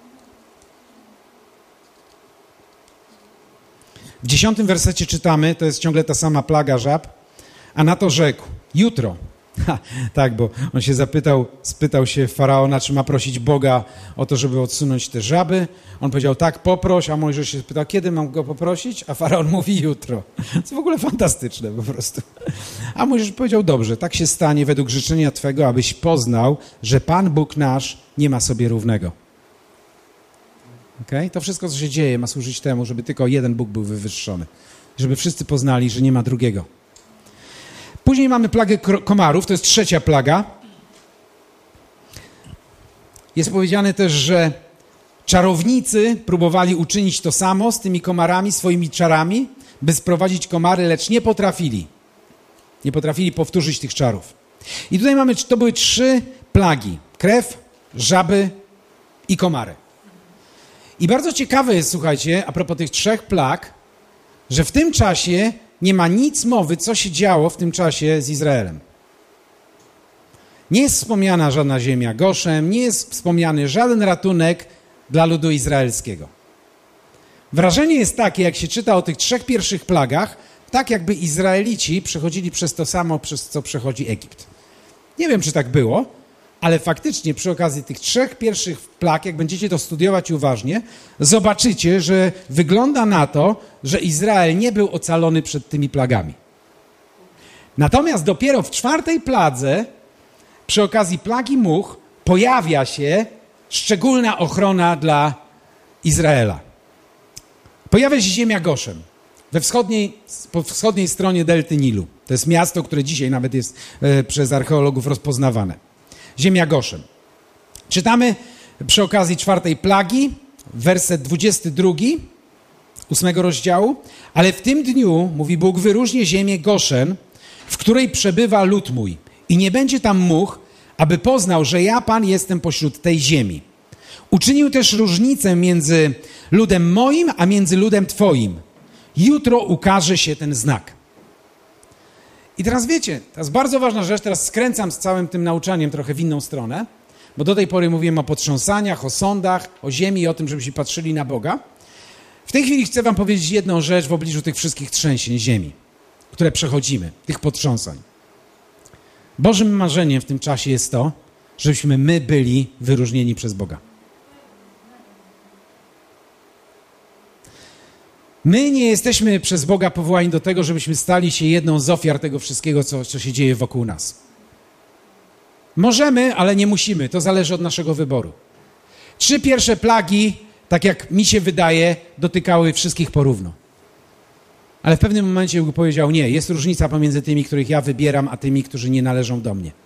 W 10 wersecie czytamy, to jest ciągle ta sama plaga żab, a na to rzekł, jutro. Tak, bo on się spytał się Faraona, czy ma prosić Boga o to, żeby odsunąć te żaby. On powiedział, tak, poproś, a Mojżesz się spytał, kiedy mam go poprosić? A Faraon mówi, jutro. To w ogóle fantastyczne po prostu. A Mojżesz powiedział, dobrze, tak się stanie według życzenia Twego, abyś poznał, że Pan Bóg nasz nie ma sobie równego. Okay? To wszystko, co się dzieje, ma służyć temu, żeby tylko jeden Bóg był wywyższony. Żeby wszyscy poznali, że nie ma drugiego. Później mamy plagę komarów, to jest trzecia plaga. Jest powiedziane też, że czarownicy próbowali uczynić to samo z tymi komarami, swoimi czarami, by sprowadzić komary, lecz nie potrafili. Nie potrafili powtórzyć tych czarów. I tutaj to były 3 plagi. Krew, żaby i komary. I bardzo ciekawe jest, słuchajcie, a propos tych 3 plag, że w tym czasie nie ma nic mowy, co się działo w tym czasie z Izraelem. Nie jest wspomniana żadna ziemia Goszem, nie jest wspomniany żaden ratunek dla ludu izraelskiego. Wrażenie jest takie, jak się czyta o tych 3 pierwszych plagach, tak jakby Izraelici przechodzili przez to samo, przez co przechodzi Egipt. Nie wiem, czy tak było, ale faktycznie przy okazji tych 3 pierwszych plag, jak będziecie to studiować uważnie, zobaczycie, że wygląda na to, że Izrael nie był ocalony przed tymi plagami. Natomiast dopiero w 4 pladze, przy okazji plagi much, pojawia się szczególna ochrona dla Izraela. Pojawia się ziemia Goszem, po wschodniej stronie delty Nilu. To jest miasto, które dzisiaj nawet jest przez archeologów rozpoznawane. Ziemia Goszem. Czytamy przy okazji 4 plagi, werset 22, 8 rozdziału. Ale w tym dniu, mówi Bóg, wyróżnię ziemię Goszen, w której przebywa lud mój. I nie będzie tam much, aby poznał, że ja, Pan, jestem pośród tej ziemi. Uczynił też różnicę między ludem moim, a między ludem Twoim. Jutro ukaże się ten znak. I teraz wiecie, to jest bardzo ważna rzecz, teraz skręcam z całym tym nauczaniem trochę w inną stronę, bo do tej pory mówiłem o potrząsaniach, o sądach, o ziemi i o tym, żebyśmy patrzyli na Boga. W tej chwili chcę wam powiedzieć jedną rzecz w obliczu tych wszystkich trzęsień ziemi, które przechodzimy, tych potrząsań. Bożym marzeniem w tym czasie jest to, żebyśmy my byli wyróżnieni przez Boga. My nie jesteśmy przez Boga powołani do tego, żebyśmy stali się jedną z ofiar tego wszystkiego, co się dzieje wokół nas. Możemy, ale nie musimy. To zależy od naszego wyboru. 3 pierwsze plagi, tak jak mi się wydaje, dotykały wszystkich porówno. Ale w pewnym momencie Bóg powiedział, nie, jest różnica pomiędzy tymi, których ja wybieram, a tymi, którzy nie należą do mnie.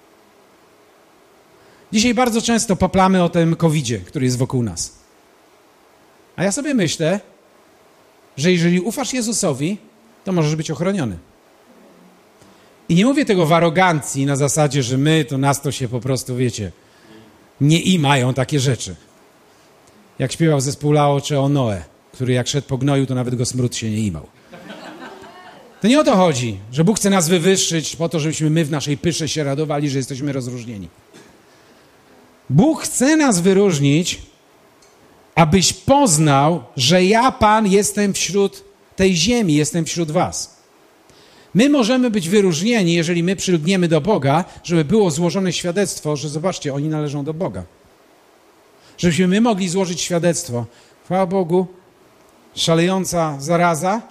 Dzisiaj bardzo często paplamy o tym COVID-zie, który jest wokół nas. A ja sobie myślę, że jeżeli ufasz Jezusowi, to możesz być ochroniony. I nie mówię tego w arogancji na zasadzie, że nas to się po prostu, wiecie, nie imają takie rzeczy. Jak śpiewał zespół Laocze o Noe, który jak szedł po gnoju, to nawet go smród się nie imał. To nie o to chodzi, że Bóg chce nas wywyższyć po to, żebyśmy my w naszej pysze się radowali, że jesteśmy rozróżnieni. Bóg chce nas wyróżnić, abyś poznał, że ja, Pan, jestem wśród tej ziemi, jestem wśród was. My możemy być wyróżnieni, jeżeli my przylgniemy do Boga, żeby było złożone świadectwo, że zobaczcie, oni należą do Boga. Żebyśmy my mogli złożyć świadectwo. Chwała Bogu, szalejąca zaraza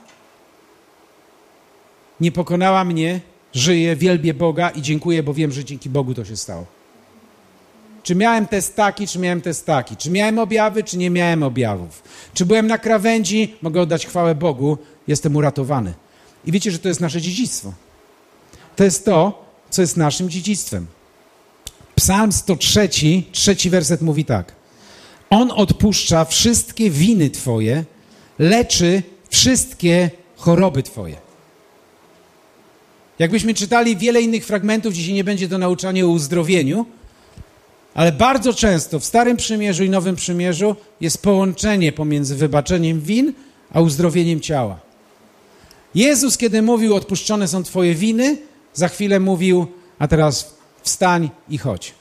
nie pokonała mnie, żyję, wielbię Boga i dziękuję, bo wiem, że dzięki Bogu to się stało. Czy miałem test taki, czy miałem test taki? Czy miałem objawy, czy nie miałem objawów? Czy byłem na krawędzi? Mogę oddać chwałę Bogu, jestem uratowany. I wiecie, że to jest nasze dziedzictwo. To jest to, co jest naszym dziedzictwem. Psalm 103, 3 werset mówi tak. On odpuszcza wszystkie winy Twoje, leczy wszystkie choroby Twoje. Jakbyśmy czytali wiele innych fragmentów, dzisiaj nie będzie to nauczanie o uzdrowieniu, ale bardzo często w Starym Przymierzu i Nowym Przymierzu jest połączenie pomiędzy wybaczeniem win, a uzdrowieniem ciała. Jezus, kiedy mówił, odpuszczone są Twoje winy, za chwilę mówił, a teraz wstań i chodź.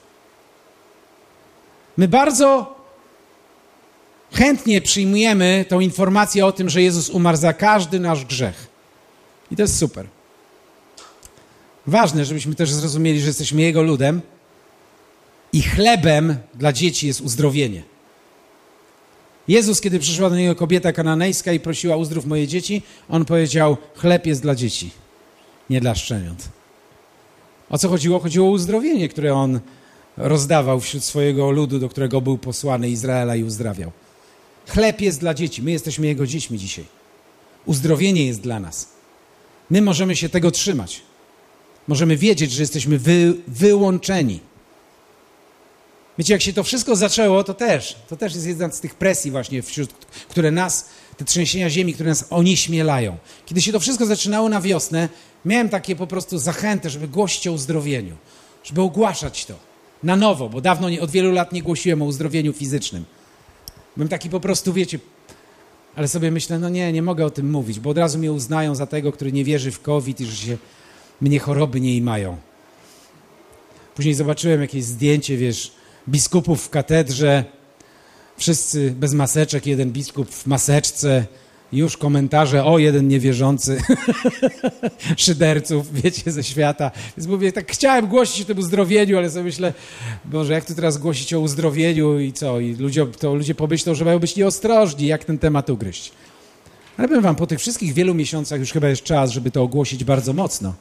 My bardzo chętnie przyjmujemy tą informację o tym, że Jezus umarł za każdy nasz grzech. I to jest super. Ważne, żebyśmy też zrozumieli, że jesteśmy Jego ludem i chlebem dla dzieci jest uzdrowienie. Jezus, kiedy przyszła do Niego kobieta kananejska i prosiła, uzdrów moje dzieci, On powiedział, chleb jest dla dzieci, nie dla szczeniąt. O co chodziło? Chodziło o uzdrowienie, które On rozdawał wśród swojego ludu, do którego był posłany Izraela i uzdrawiał. Chleb jest dla dzieci. My jesteśmy Jego dziećmi dzisiaj. Uzdrowienie jest dla nas. My możemy się tego trzymać. Możemy wiedzieć, że jesteśmy wyłączeni. Wiecie, jak się to wszystko zaczęło, to też jest jedna z tych presji właśnie, które nas, te trzęsienia ziemi, które nas onieśmielają. Kiedy się to wszystko zaczynało na wiosnę, miałem takie po prostu zachętę, żeby głosić o uzdrowieniu, żeby ogłaszać to na nowo, bo dawno, od wielu lat nie głosiłem o uzdrowieniu fizycznym. Byłem taki po prostu, wiecie, ale sobie myślę, no nie mogę o tym mówić, bo od razu mnie uznają za tego, który nie wierzy w COVID i że mnie choroby nie imają. Później zobaczyłem jakieś zdjęcie, wiesz, biskupów w katedrze, wszyscy bez maseczek, jeden biskup w maseczce, już komentarze, o, jeden niewierzący, szyderców, wiecie, ze świata. Więc mówię, tak chciałem głosić o tym uzdrowieniu, ale sobie myślę, Boże, jak tu teraz głosić o uzdrowieniu i co? I ludzie pomyślą, że mają być nieostrożni, jak ten temat ugryźć. Ale powiem wam, po tych wszystkich wielu miesiącach już chyba jest czas, żeby to ogłosić bardzo mocno.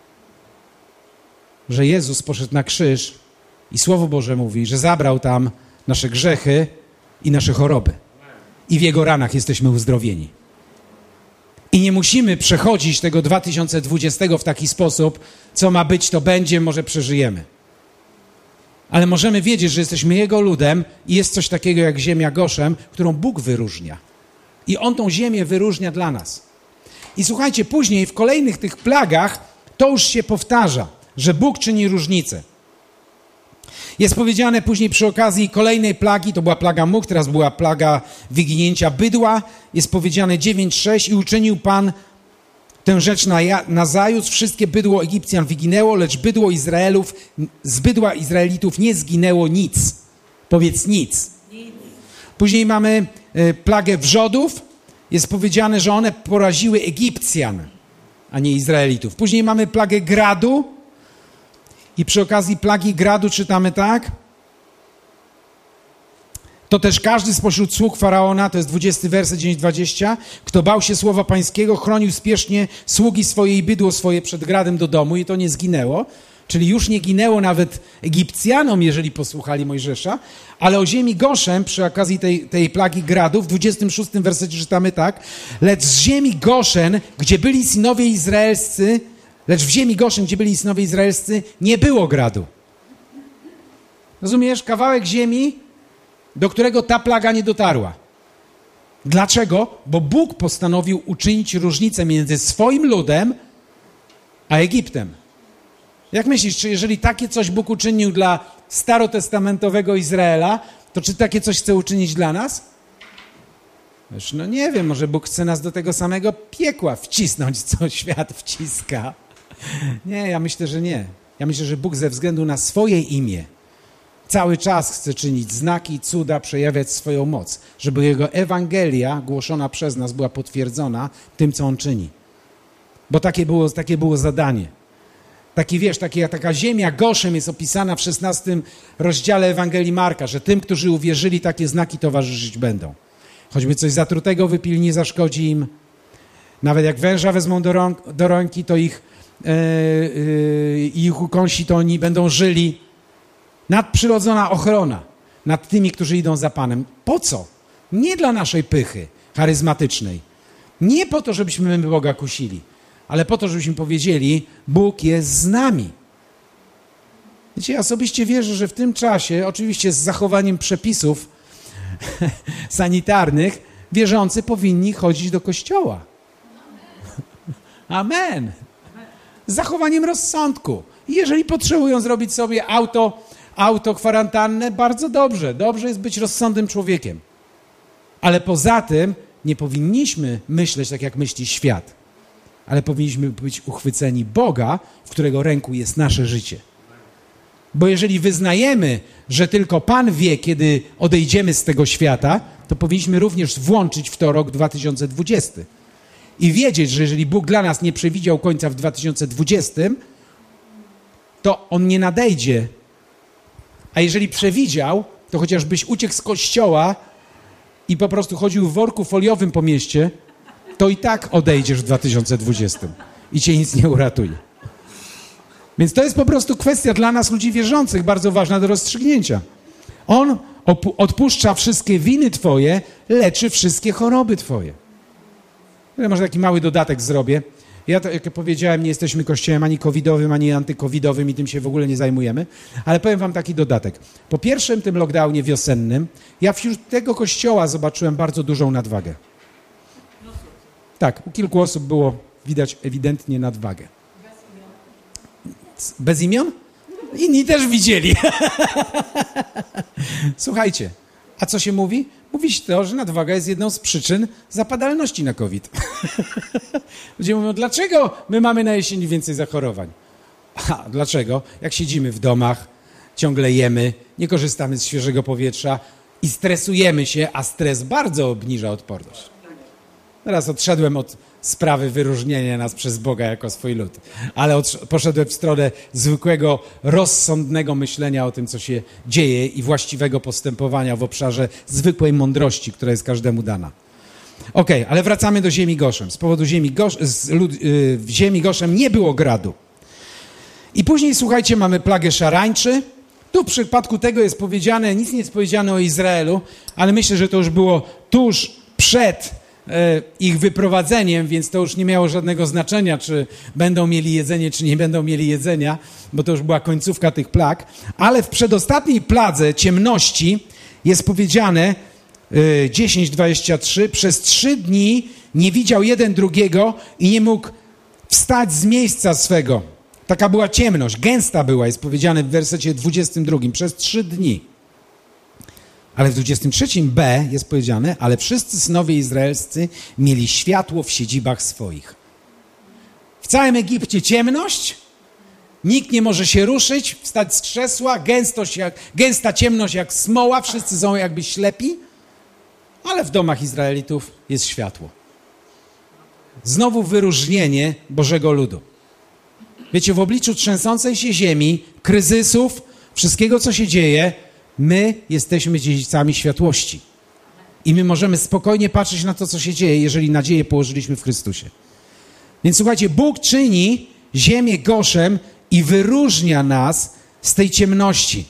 Że Jezus poszedł na krzyż i Słowo Boże mówi, że zabrał tam nasze grzechy i nasze choroby. I w Jego ranach jesteśmy uzdrowieni. I nie musimy przechodzić tego 2020 w taki sposób, co ma być, to będzie, może przeżyjemy. Ale możemy wiedzieć, że jesteśmy Jego ludem i jest coś takiego jak ziemia Goszem, którą Bóg wyróżnia. I On tą ziemię wyróżnia dla nas. I słuchajcie, później w kolejnych tych plagach to już się powtarza, że Bóg czyni różnicę. Jest powiedziane później przy okazji kolejnej plagi, to była plaga much, teraz była plaga wyginięcia bydła. Jest powiedziane 9:6 i uczynił Pan tę rzecz nazajutrz. Wszystkie bydło Egipcjan wyginęło, lecz z bydła Izraelitów nie zginęło nic. Powiedz nic. Później mamy plagę wrzodów. Jest powiedziane, że one poraziły Egipcjan, a nie Izraelitów. Później mamy plagę gradu. I przy okazji plagi gradu czytamy tak. To też każdy spośród sług Faraona, to jest 20 werset 9-20, kto bał się słowa pańskiego, chronił spiesznie sługi swoje i bydło swoje przed gradem do domu i to nie zginęło. Czyli już nie ginęło nawet Egipcjanom, jeżeli posłuchali Mojżesza, ale o ziemi Goszem przy okazji tej plagi gradu w 26 wersecie czytamy tak. Lecz w ziemi Goszen, gdzie byli synowie izraelscy, nie było gradu. Rozumiesz? Kawałek ziemi, do którego ta plaga nie dotarła. Dlaczego? Bo Bóg postanowił uczynić różnicę między swoim ludem a Egiptem. Jak myślisz, czy jeżeli takie coś Bóg uczynił dla starotestamentowego Izraela, to czy takie coś chce uczynić dla nas? Wiesz, no nie wiem, może Bóg chce nas do tego samego piekła wcisnąć, co świat wciska. Nie, ja myślę, że nie. Ja myślę, że Bóg ze względu na swoje imię cały czas chce czynić znaki, cuda, przejawiać swoją moc, żeby Jego Ewangelia głoszona przez nas była potwierdzona tym, co On czyni. Bo takie było zadanie. Taka ziemia Goszem jest opisana w 16 rozdziale Ewangelii Marka, że tym, którzy uwierzyli, takie znaki towarzyszyć będą. Choćby coś zatrutego wypili, nie zaszkodzi im. Nawet jak węża wezmą do ręki, to ich ukąsi, to oni będą żyli. nadprzyrodzona ochrona nad tymi, którzy idą za Panem. Po co? Nie dla naszej pychy charyzmatycznej. Nie po to, żebyśmy Boga kusili, ale po to, żebyśmy powiedzieli, Bóg jest z nami. Wiecie, ja osobiście wierzę, że w tym czasie, oczywiście z zachowaniem przepisów sanitarnych, wierzący powinni chodzić do kościoła. Amen. Z zachowaniem rozsądku. Jeżeli potrzebują zrobić sobie autokwarantannę, bardzo dobrze. Dobrze jest być rozsądnym człowiekiem. Ale poza tym nie powinniśmy myśleć tak, jak myśli świat. Ale powinniśmy być uchwyceni Boga, w którego ręku jest nasze życie. Bo jeżeli wyznajemy, że tylko Pan wie, kiedy odejdziemy z tego świata, to powinniśmy również włączyć w to rok 2020. I wiedzieć, że jeżeli Bóg dla nas nie przewidział końca w 2020, to On nie nadejdzie. A jeżeli przewidział, to chociażbyś uciekł z kościoła i po prostu chodził w worku foliowym po mieście, to i tak odejdziesz w 2020 i cię nic nie uratuje. Więc to jest po prostu kwestia dla nas, ludzi wierzących, bardzo ważna do rozstrzygnięcia. On odpuszcza wszystkie winy twoje, leczy wszystkie choroby twoje. Ja może taki mały dodatek zrobię. Ja, to, jak powiedziałem, nie jesteśmy kościołem ani covidowym, ani antykowidowym i tym się w ogóle nie zajmujemy, ale powiem wam taki dodatek. Po pierwszym tym lockdownie wiosennym, ja wśród tego kościoła zobaczyłem bardzo dużą nadwagę. Tak, u kilku osób było widać ewidentnie nadwagę. Bez imion? Inni też widzieli. Słuchajcie, a co się mówi? Mówi się to, że nadwaga jest jedną z przyczyn zapadalności na COVID. Ludzie mówią, dlaczego my mamy na jesieni więcej zachorowań? A dlaczego? Jak siedzimy w domach, ciągle jemy, nie korzystamy z świeżego powietrza i stresujemy się, a stres bardzo obniża odporność. Teraz odszedłem od sprawy wyróżnienia nas przez Boga jako swój lud, ale poszedłem w stronę zwykłego, rozsądnego myślenia o tym, co się dzieje i właściwego postępowania w obszarze zwykłej mądrości, która jest każdemu dana. Okej, ale wracamy do ziemi Goszem. Z powodu w ziemi Goszem nie było gradu. I później, słuchajcie, mamy plagę szarańczy. Tu w przypadku tego jest powiedziane, nic nie jest powiedziane o Izraelu, ale myślę, że to już było tuż przed ich wyprowadzeniem, więc to już nie miało żadnego znaczenia, czy będą mieli jedzenie, czy nie będą mieli jedzenia, bo to już była końcówka tych plag. Ale w przedostatniej pladze ciemności jest powiedziane 10:23, przez 3 dni nie widział jeden drugiego i nie mógł wstać z miejsca swego. Taka była ciemność, gęsta była, jest powiedziane w wersecie 22, przez 3 dni. Ale w 23b jest powiedziane, ale wszyscy synowie izraelscy mieli światło w siedzibach swoich. W całym Egipcie ciemność, nikt nie może się ruszyć, wstać z krzesła, gęsta ciemność jak smoła, wszyscy są jakby ślepi, ale w domach Izraelitów jest światło. Znowu wyróżnienie Bożego ludu. Wiecie, w obliczu trzęsącej się ziemi, kryzysów, wszystkiego, co się dzieje, my jesteśmy dziedzicami światłości. I my możemy spokojnie patrzeć na to, co się dzieje, jeżeli nadzieję położyliśmy w Chrystusie. Więc słuchajcie, Bóg czyni ziemię Goszem i wyróżnia nas z tej ciemności.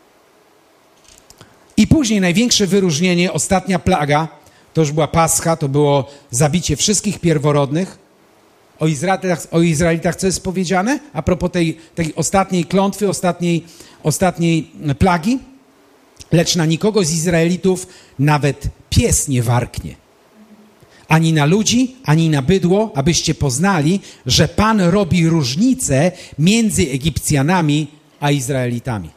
I później największe wyróżnienie, ostatnia plaga, to już była Pascha, to było zabicie wszystkich pierworodnych. O Izraelitach co jest powiedziane? A propos tej ostatniej klątwy, ostatniej plagi. Lecz na nikogo z Izraelitów nawet pies nie warknie. Ani na ludzi, ani na bydło, abyście poznali, że Pan robi różnicę między Egipcjanami a Izraelitami.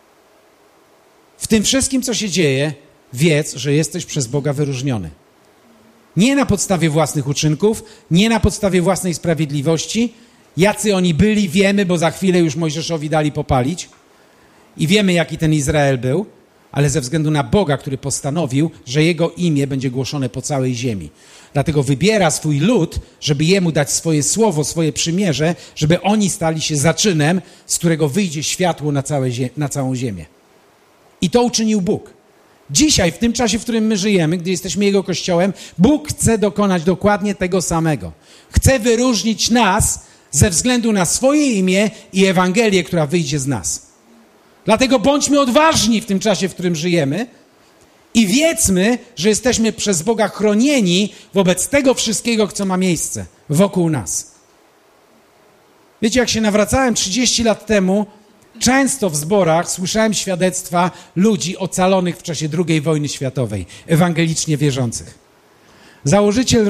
W tym wszystkim, co się dzieje, wiedz, że jesteś przez Boga wyróżniony. Nie na podstawie własnych uczynków, nie na podstawie własnej sprawiedliwości. Jacy oni byli, wiemy, bo za chwilę już Mojżeszowi dali popalić. I wiemy, jaki ten Izrael był, ale ze względu na Boga, który postanowił, że Jego imię będzie głoszone po całej ziemi. Dlatego wybiera swój lud, żeby Jemu dać swoje słowo, swoje przymierze, żeby oni stali się zaczynem, z którego wyjdzie światło na całą ziemię. I to uczynił Bóg. Dzisiaj, w tym czasie, w którym my żyjemy, gdy jesteśmy Jego Kościołem, Bóg chce dokonać dokładnie tego samego. Chce wyróżnić nas ze względu na swoje imię i Ewangelię, która wyjdzie z nas. Dlatego bądźmy odważni w tym czasie, w którym żyjemy i wiedzmy, że jesteśmy przez Boga chronieni wobec tego wszystkiego, co ma miejsce wokół nas. Wiecie, jak się nawracałem 30 lat temu, często w zborach słyszałem świadectwa ludzi ocalonych w czasie II wojny światowej, ewangelicznie wierzących. Założyciel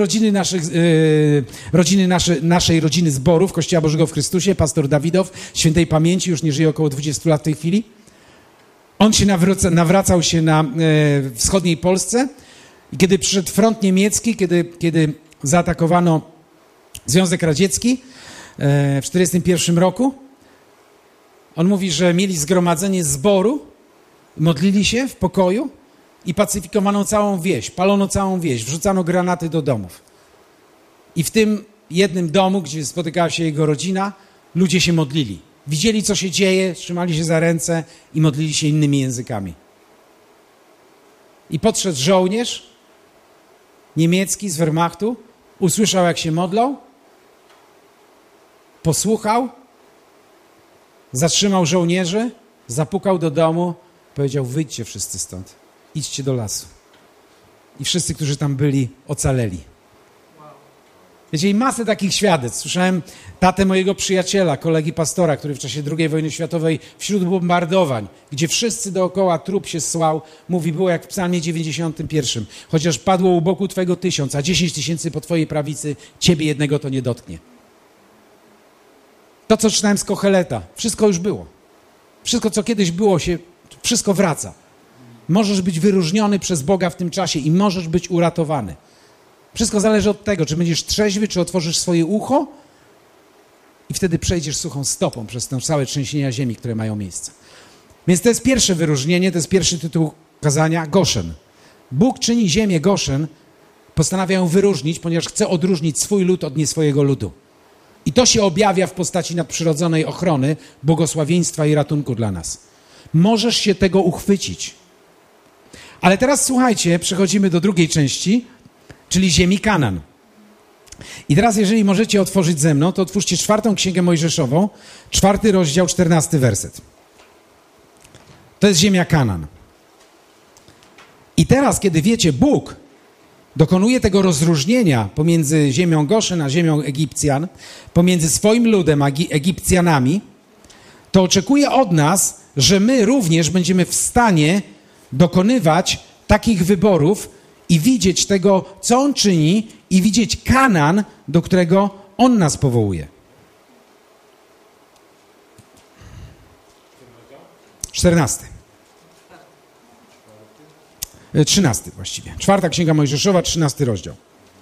naszej rodziny zborów Kościoła Bożego w Chrystusie, pastor Dawidow, świętej pamięci, już nie żyje około 20 lat w tej chwili. On się nawracał się na wschodniej Polsce i kiedy przyszedł front niemiecki, kiedy zaatakowano Związek Radziecki w 1941 roku, on mówi, że mieli zgromadzenie zboru, modlili się w pokoju i pacyfikowano całą wieś, palono całą wieś, wrzucano granaty do domów. I w tym jednym domu, gdzie spotykała się jego rodzina, ludzie się modlili. Widzieli, co się dzieje, trzymali się za ręce i modlili się innymi językami. I podszedł żołnierz niemiecki z Wehrmachtu, usłyszał, jak się modlą, posłuchał, zatrzymał żołnierzy, zapukał do domu, powiedział: wyjdźcie wszyscy stąd, idźcie do lasu. I wszyscy, którzy tam byli, ocaleli. Wiecie, i masę takich świadectw. Słyszałem tatę mojego przyjaciela, kolegi pastora, który w czasie II wojny światowej wśród bombardowań, gdzie wszyscy dookoła trup się słał, mówi, było jak w psalmie 91. Chociaż padło u boku twego 1000, a 10 000 po twojej prawicy, ciebie jednego to nie dotknie. To, co czytałem z Kocheleta, wszystko już było. Wszystko, co kiedyś było, wszystko wraca. Możesz być wyróżniony przez Boga w tym czasie i możesz być uratowany. Wszystko zależy od tego, czy będziesz trzeźwy, czy otworzysz swoje ucho i wtedy przejdziesz suchą stopą przez te całe trzęsienia ziemi, które mają miejsce. Więc to jest pierwsze wyróżnienie, to jest pierwszy tytuł kazania, Goszen. Bóg czyni ziemię Goszen, postanawia ją wyróżnić, ponieważ chce odróżnić swój lud od nie swojego ludu. I to się objawia w postaci nadprzyrodzonej ochrony, błogosławieństwa i ratunku dla nas. Możesz się tego uchwycić. Ale teraz słuchajcie, przechodzimy do drugiej części, czyli ziemi Kanaan. I teraz, jeżeli możecie otworzyć ze mną, to otwórzcie 4 Księgę Mojżeszową, 4 rozdział, 14 werset. To jest ziemia Kanaan. I teraz, kiedy wiecie, Bóg dokonuje tego rozróżnienia pomiędzy ziemią Goszen a ziemią Egipcjan, pomiędzy swoim ludem a Egipcjanami, to oczekuje od nas, że my również będziemy w stanie dokonywać takich wyborów i widzieć tego, co On czyni, i widzieć Kanaan, do którego On nas powołuje. 13 właściwie. 4 Księga Mojżeszowa, 13 rozdział.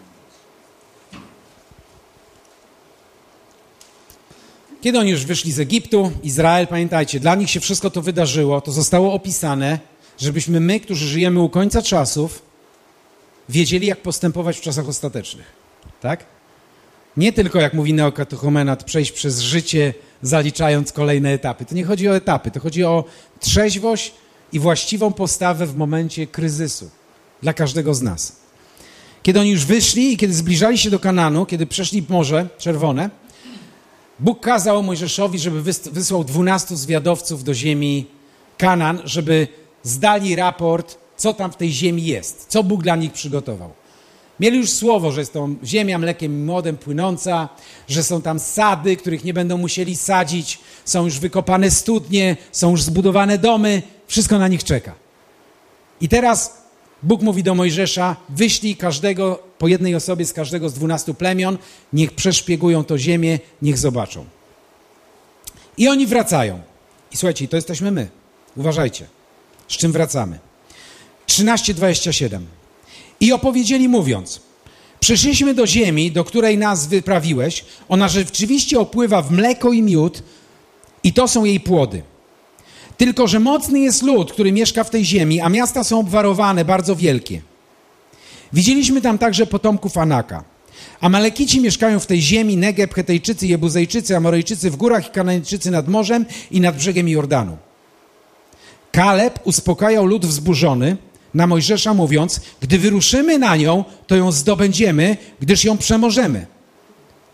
Kiedy oni już wyszli z Egiptu, Izrael, pamiętajcie, dla nich się wszystko to wydarzyło, to zostało opisane, żebyśmy my, którzy żyjemy u końca czasów, wiedzieli, jak postępować w czasach ostatecznych. Tak? Nie tylko, jak mówi neokatechumenat, przejść przez życie, zaliczając kolejne etapy. To nie chodzi o etapy, to chodzi o trzeźwość i właściwą postawę w momencie kryzysu dla każdego z nas. Kiedy oni już wyszli i kiedy zbliżali się do Kanaanu, kiedy przeszli Morze Czerwone, Bóg kazał Mojżeszowi, żeby wysłał 12 zwiadowców do ziemi Kanaan, żeby zdali raport, co tam w tej ziemi jest, co Bóg dla nich przygotował. Mieli już słowo, że jest to ziemia mlekiem i miodem płynąca, że są tam sady, których nie będą musieli sadzić, są już wykopane studnie, są już zbudowane domy, wszystko na nich czeka. I teraz Bóg mówi do Mojżesza: wyślij każdego, po jednej osobie z każdego z 12 plemion, niech przeszpiegują to ziemię, niech zobaczą. I oni wracają. I słuchajcie, to jesteśmy my. Uważajcie, z czym wracamy. 13:27. I opowiedzieli mówiąc: przyszliśmy do ziemi, do której nas wyprawiłeś, ona rzeczywiście opływa w mleko i miód i to są jej płody. Tylko że mocny jest lud, który mieszka w tej ziemi, a miasta są obwarowane, bardzo wielkie. Widzieliśmy tam także potomków Anaka. Amalekici mieszkają w tej ziemi, Negeb, Hetejczycy, Jebuzejczycy, Amorejczycy w górach i Kananejczycy nad morzem i nad brzegiem Jordanu. Kaleb uspokajał lud wzburzony na Mojżesza, mówiąc: gdy wyruszymy na nią, to ją zdobędziemy, gdyż ją przemożemy.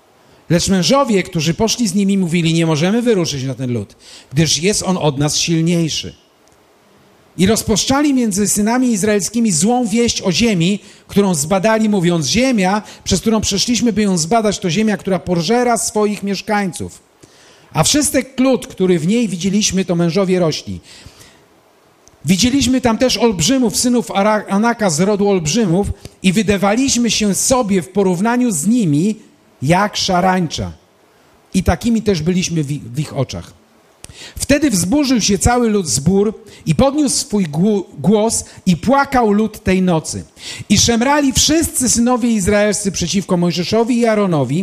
Lecz mężowie, którzy poszli z nimi, mówili, nie możemy wyruszyć na ten lud, gdyż jest on od nas silniejszy. I rozpuszczali między synami izraelskimi złą wieść o ziemi, którą zbadali, mówiąc, ziemia, przez którą przeszliśmy, by ją zbadać, to ziemia, która pożera swoich mieszkańców. A wszystek lud, który w niej widzieliśmy, to mężowie rośli. Widzieliśmy tam też olbrzymów, synów Anaka z rodu olbrzymów i wydawaliśmy się sobie w porównaniu z nimi jak szarańcza. I takimi też byliśmy w ich oczach. Wtedy wzburzył się cały zbór i podniósł swój głos i płakał lud tej nocy. I szemrali wszyscy synowie izraelscy przeciwko Mojżeszowi i Aaronowi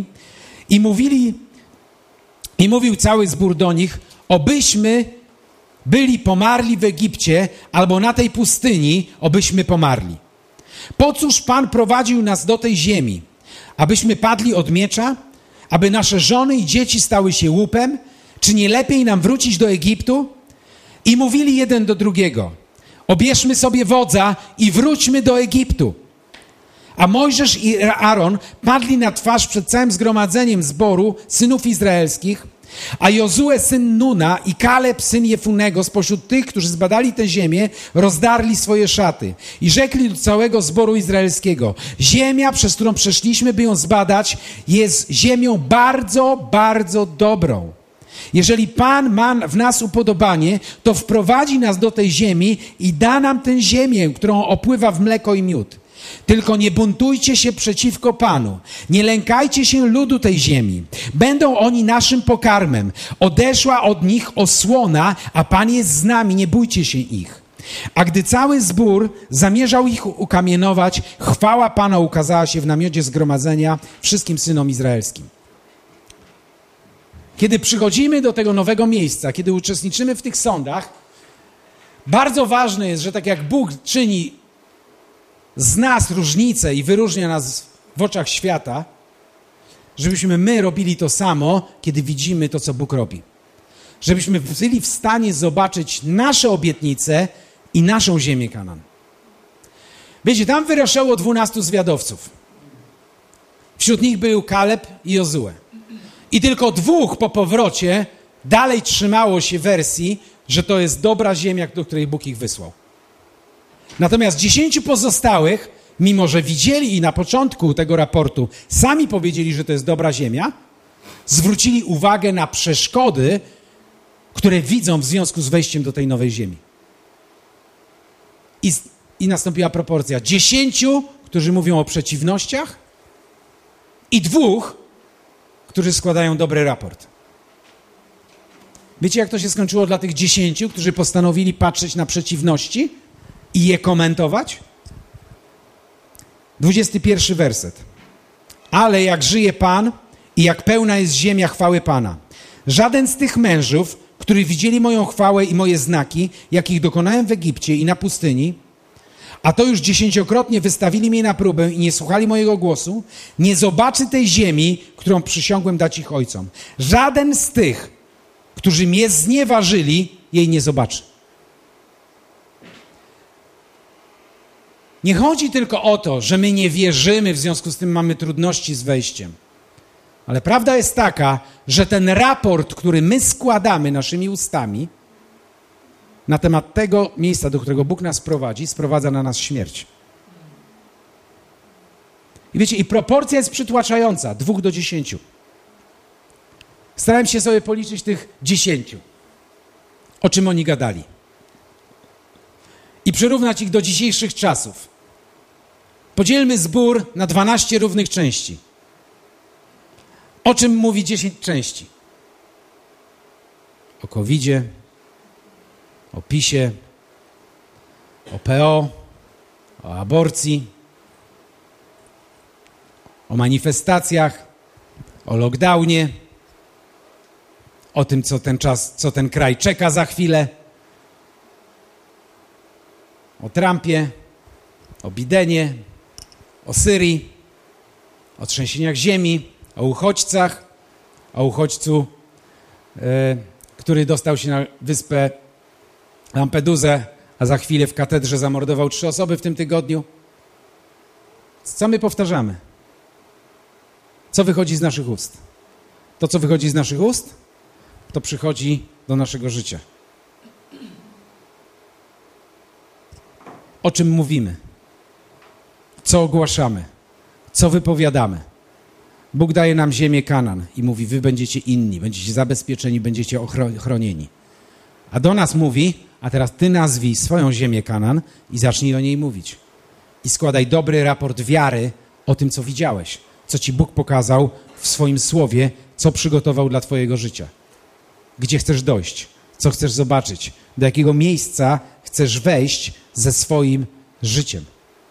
i mówił cały zbór do nich, obyśmy byli pomarli w Egipcie albo na tej pustyni, obyśmy pomarli. Po cóż Pan prowadził nas do tej ziemi? Abyśmy padli od miecza? Aby nasze żony i dzieci stały się łupem? Czy nie lepiej nam wrócić do Egiptu? I mówili jeden do drugiego, obierzmy sobie wodza i wróćmy do Egiptu. A Mojżesz i Aaron padli na twarz przed całym zgromadzeniem zboru synów izraelskich, a Jozue syn Nuna i Kaleb syn Jefunego spośród tych, którzy zbadali tę ziemię, rozdarli swoje szaty i rzekli do całego zboru izraelskiego, ziemia, przez którą przeszliśmy, by ją zbadać, jest ziemią bardzo, bardzo dobrą. Jeżeli Pan ma w nas upodobanie, to wprowadzi nas do tej ziemi i da nam tę ziemię, którą opływa w mleko i miód. Tylko nie buntujcie się przeciwko Panu. Nie lękajcie się ludu tej ziemi. Będą oni naszym pokarmem. Odeszła od nich osłona, a Pan jest z nami, nie bójcie się ich. A gdy cały zbór zamierzał ich ukamienować, chwała Pana ukazała się w namiocie zgromadzenia wszystkim synom izraelskim. Kiedy przychodzimy do tego nowego miejsca, kiedy uczestniczymy w tych sądach, bardzo ważne jest, że tak jak Bóg czyni z nas różnicę i wyróżnia nas w oczach świata, żebyśmy my robili to samo, kiedy widzimy to, co Bóg robi. Żebyśmy byli w stanie zobaczyć nasze obietnice i naszą ziemię Kanaan. Wiecie, tam wyruszyło 12 zwiadowców. Wśród nich był Kaleb i Jozue. I tylko 2 po powrocie dalej trzymało się wersji, że to jest dobra ziemia, do której Bóg ich wysłał. Natomiast 10 pozostałych, mimo że widzieli i na początku tego raportu sami powiedzieli, że to jest dobra ziemia, zwrócili uwagę na przeszkody, które widzą w związku z wejściem do tej nowej ziemi. I nastąpiła proporcja 10, którzy mówią o przeciwnościach i 2, którzy składają dobry raport. Wiecie, jak to się skończyło dla tych 10, którzy postanowili patrzeć na przeciwności i je komentować? 21 werset. Ale jak żyje Pan i jak pełna jest ziemia chwały Pana. Żaden z tych mężów, którzy widzieli moją chwałę i moje znaki, jakich dokonałem w Egipcie i na pustyni, a to już 10-krotnie wystawili mnie na próbę i nie słuchali mojego głosu, nie zobaczy tej ziemi, którą przysiągłem dać ich ojcom. Żaden z tych, którzy mnie znieważyli, jej nie zobaczy. Nie chodzi tylko o to, że my nie wierzymy, w związku z tym mamy trudności z wejściem. Ale prawda jest taka, że ten raport, który my składamy naszymi ustami na temat tego miejsca, do którego Bóg nas prowadzi, sprowadza na nas śmierć. I wiecie, i proporcja jest przytłaczająca, 2 do 10. Starałem się sobie policzyć tych 10, o czym oni gadali. I przyrównać ich do dzisiejszych czasów. Podzielmy zbór na 12 równych części. O czym mówi 10 części? O COVID-zie, o PiS-ie, o PO, o aborcji, o manifestacjach, o lockdownie, o tym, co ten kraj czeka za chwilę, o Trumpie, o Bidenie, o Syrii, o trzęsieniach ziemi, o uchodźcach, o uchodźcu, który dostał się na wyspę Lampedusę, a za chwilę w katedrze zamordował 3 osoby w tym tygodniu. Co my powtarzamy? Co wychodzi z naszych ust? To, co wychodzi z naszych ust, to przychodzi do naszego życia. O czym mówimy? Co ogłaszamy? Co wypowiadamy? Bóg daje nam ziemię Kanaan i mówi, wy będziecie inni, będziecie zabezpieczeni, będziecie ochronieni. A do nas mówi, a teraz ty nazwij swoją ziemię Kanaan i zacznij o niej mówić. I składaj dobry raport wiary o tym, co widziałeś, co ci Bóg pokazał w swoim słowie, co przygotował dla twojego życia. Gdzie chcesz dojść, co chcesz zobaczyć, do jakiego miejsca chcesz wejść ze swoim życiem.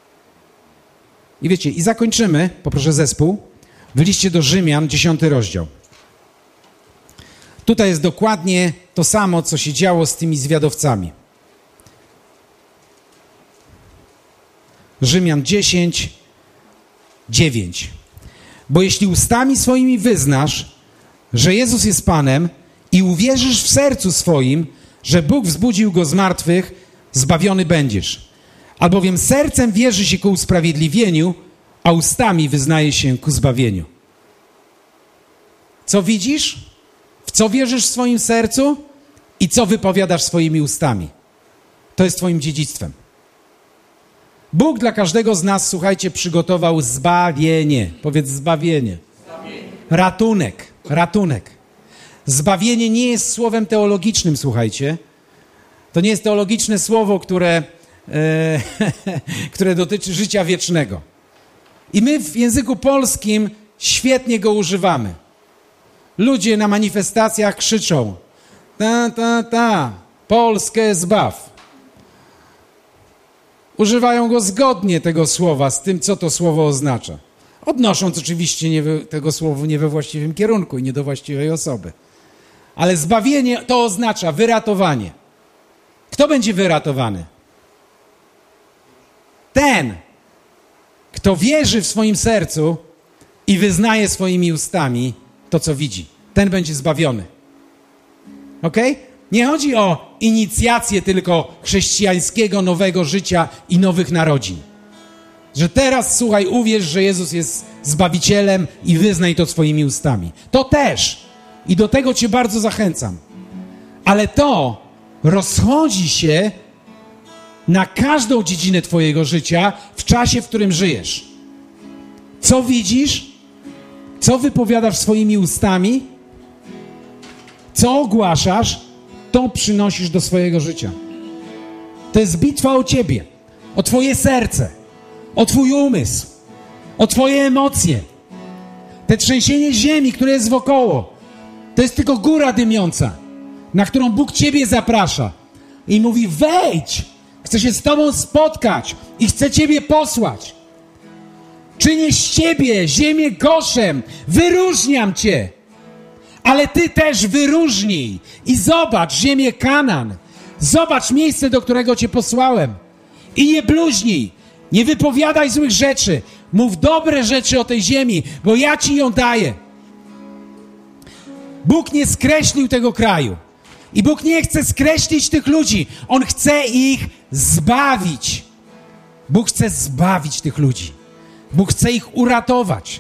I wiecie, i zakończymy, poproszę zespół, w liście do Rzymian, 10 rozdział. Tutaj jest dokładnie to samo, co się działo z tymi zwiadowcami. Rzymian 10, 9. Bo jeśli ustami swoimi wyznasz, że Jezus jest Panem i uwierzysz w sercu swoim, że Bóg wzbudził Go z martwych, zbawiony będziesz. Albowiem sercem wierzy się ku usprawiedliwieniu, a ustami wyznaje się ku zbawieniu. Co widzisz? W co wierzysz w swoim sercu? I co wypowiadasz swoimi ustami? To jest twoim dziedzictwem. Bóg dla każdego z nas, słuchajcie, przygotował zbawienie. Powiedz zbawienie. Ratunek. Ratunek. Zbawienie nie jest słowem teologicznym, słuchajcie. To nie jest teologiczne słowo, które dotyczy życia wiecznego. I my w języku polskim świetnie go używamy. Ludzie na manifestacjach krzyczą: Polskę zbaw. Używają go zgodnie, tego słowa, z tym, co to słowo oznacza. Odnosząc oczywiście tego słowa nie we właściwym kierunku i nie do właściwej osoby. Ale zbawienie to oznacza wyratowanie. Kto będzie wyratowany? Ten, kto wierzy w swoim sercu i wyznaje swoimi ustami to, co widzi. Ten będzie zbawiony. Okej? Nie chodzi o inicjację tylko chrześcijańskiego nowego życia i nowych narodzin. Że teraz, słuchaj, uwierz, że Jezus jest Zbawicielem i wyznaj to swoimi ustami. To też. I do tego cię bardzo zachęcam. Ale to rozchodzi się na każdą dziedzinę twojego życia w czasie, w którym żyjesz. Co widzisz? Co wypowiadasz swoimi ustami? Co ogłaszasz? To przynosisz do swojego życia. To jest bitwa o ciebie, o twoje serce, o twój umysł, o twoje emocje. Te trzęsienie ziemi, które jest wokoło, to jest tylko góra dymiąca, na którą Bóg ciebie zaprasza i mówi: wejdź, chcę się z tobą spotkać i chcę ciebie posłać. Czynię z ciebie ziemię Goszem, wyróżniam cię. Ale ty też wyróżnij i zobacz ziemię Kanaan. Zobacz miejsce, do którego cię posłałem. I nie bluźnij, nie wypowiadaj złych rzeczy. Mów dobre rzeczy o tej ziemi, bo ja ci ją daję. Bóg nie skreślił tego kraju. I Bóg nie chce skreślić tych ludzi. On chce ich zbawić. Bóg chce zbawić tych ludzi. Bóg chce ich uratować.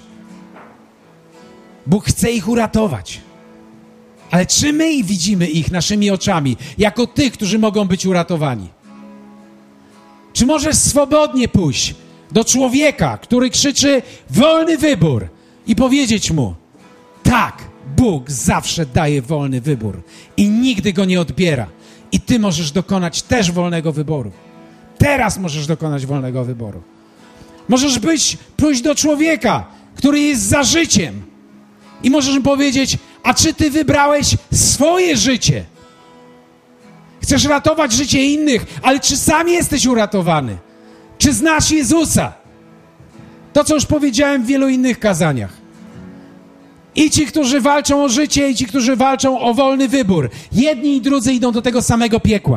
Bóg chce ich uratować. Ale czy my widzimy ich naszymi oczami, jako tych, którzy mogą być uratowani? Czy możesz swobodnie pójść do człowieka, który krzyczy wolny wybór i powiedzieć mu: tak, Bóg zawsze daje wolny wybór i nigdy go nie odbiera. I ty możesz dokonać też wolnego wyboru. Teraz możesz dokonać wolnego wyboru. Możesz pójść do człowieka, który jest za życiem i możesz mu powiedzieć: a czy ty wybrałeś swoje życie? Chcesz ratować życie innych, ale czy sam jesteś uratowany? Czy znasz Jezusa? To, co już powiedziałem w wielu innych kazaniach. I ci, którzy walczą o życie, i ci, którzy walczą o wolny wybór. Jedni i drudzy idą do tego samego piekła.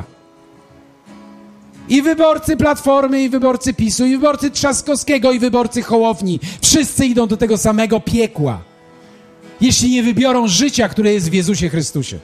I wyborcy Platformy, i wyborcy PiS-u, i wyborcy Trzaskowskiego, i wyborcy Hołowni. Wszyscy idą do tego samego piekła. Jeśli nie wybiorą życia, które jest w Jezusie Chrystusie.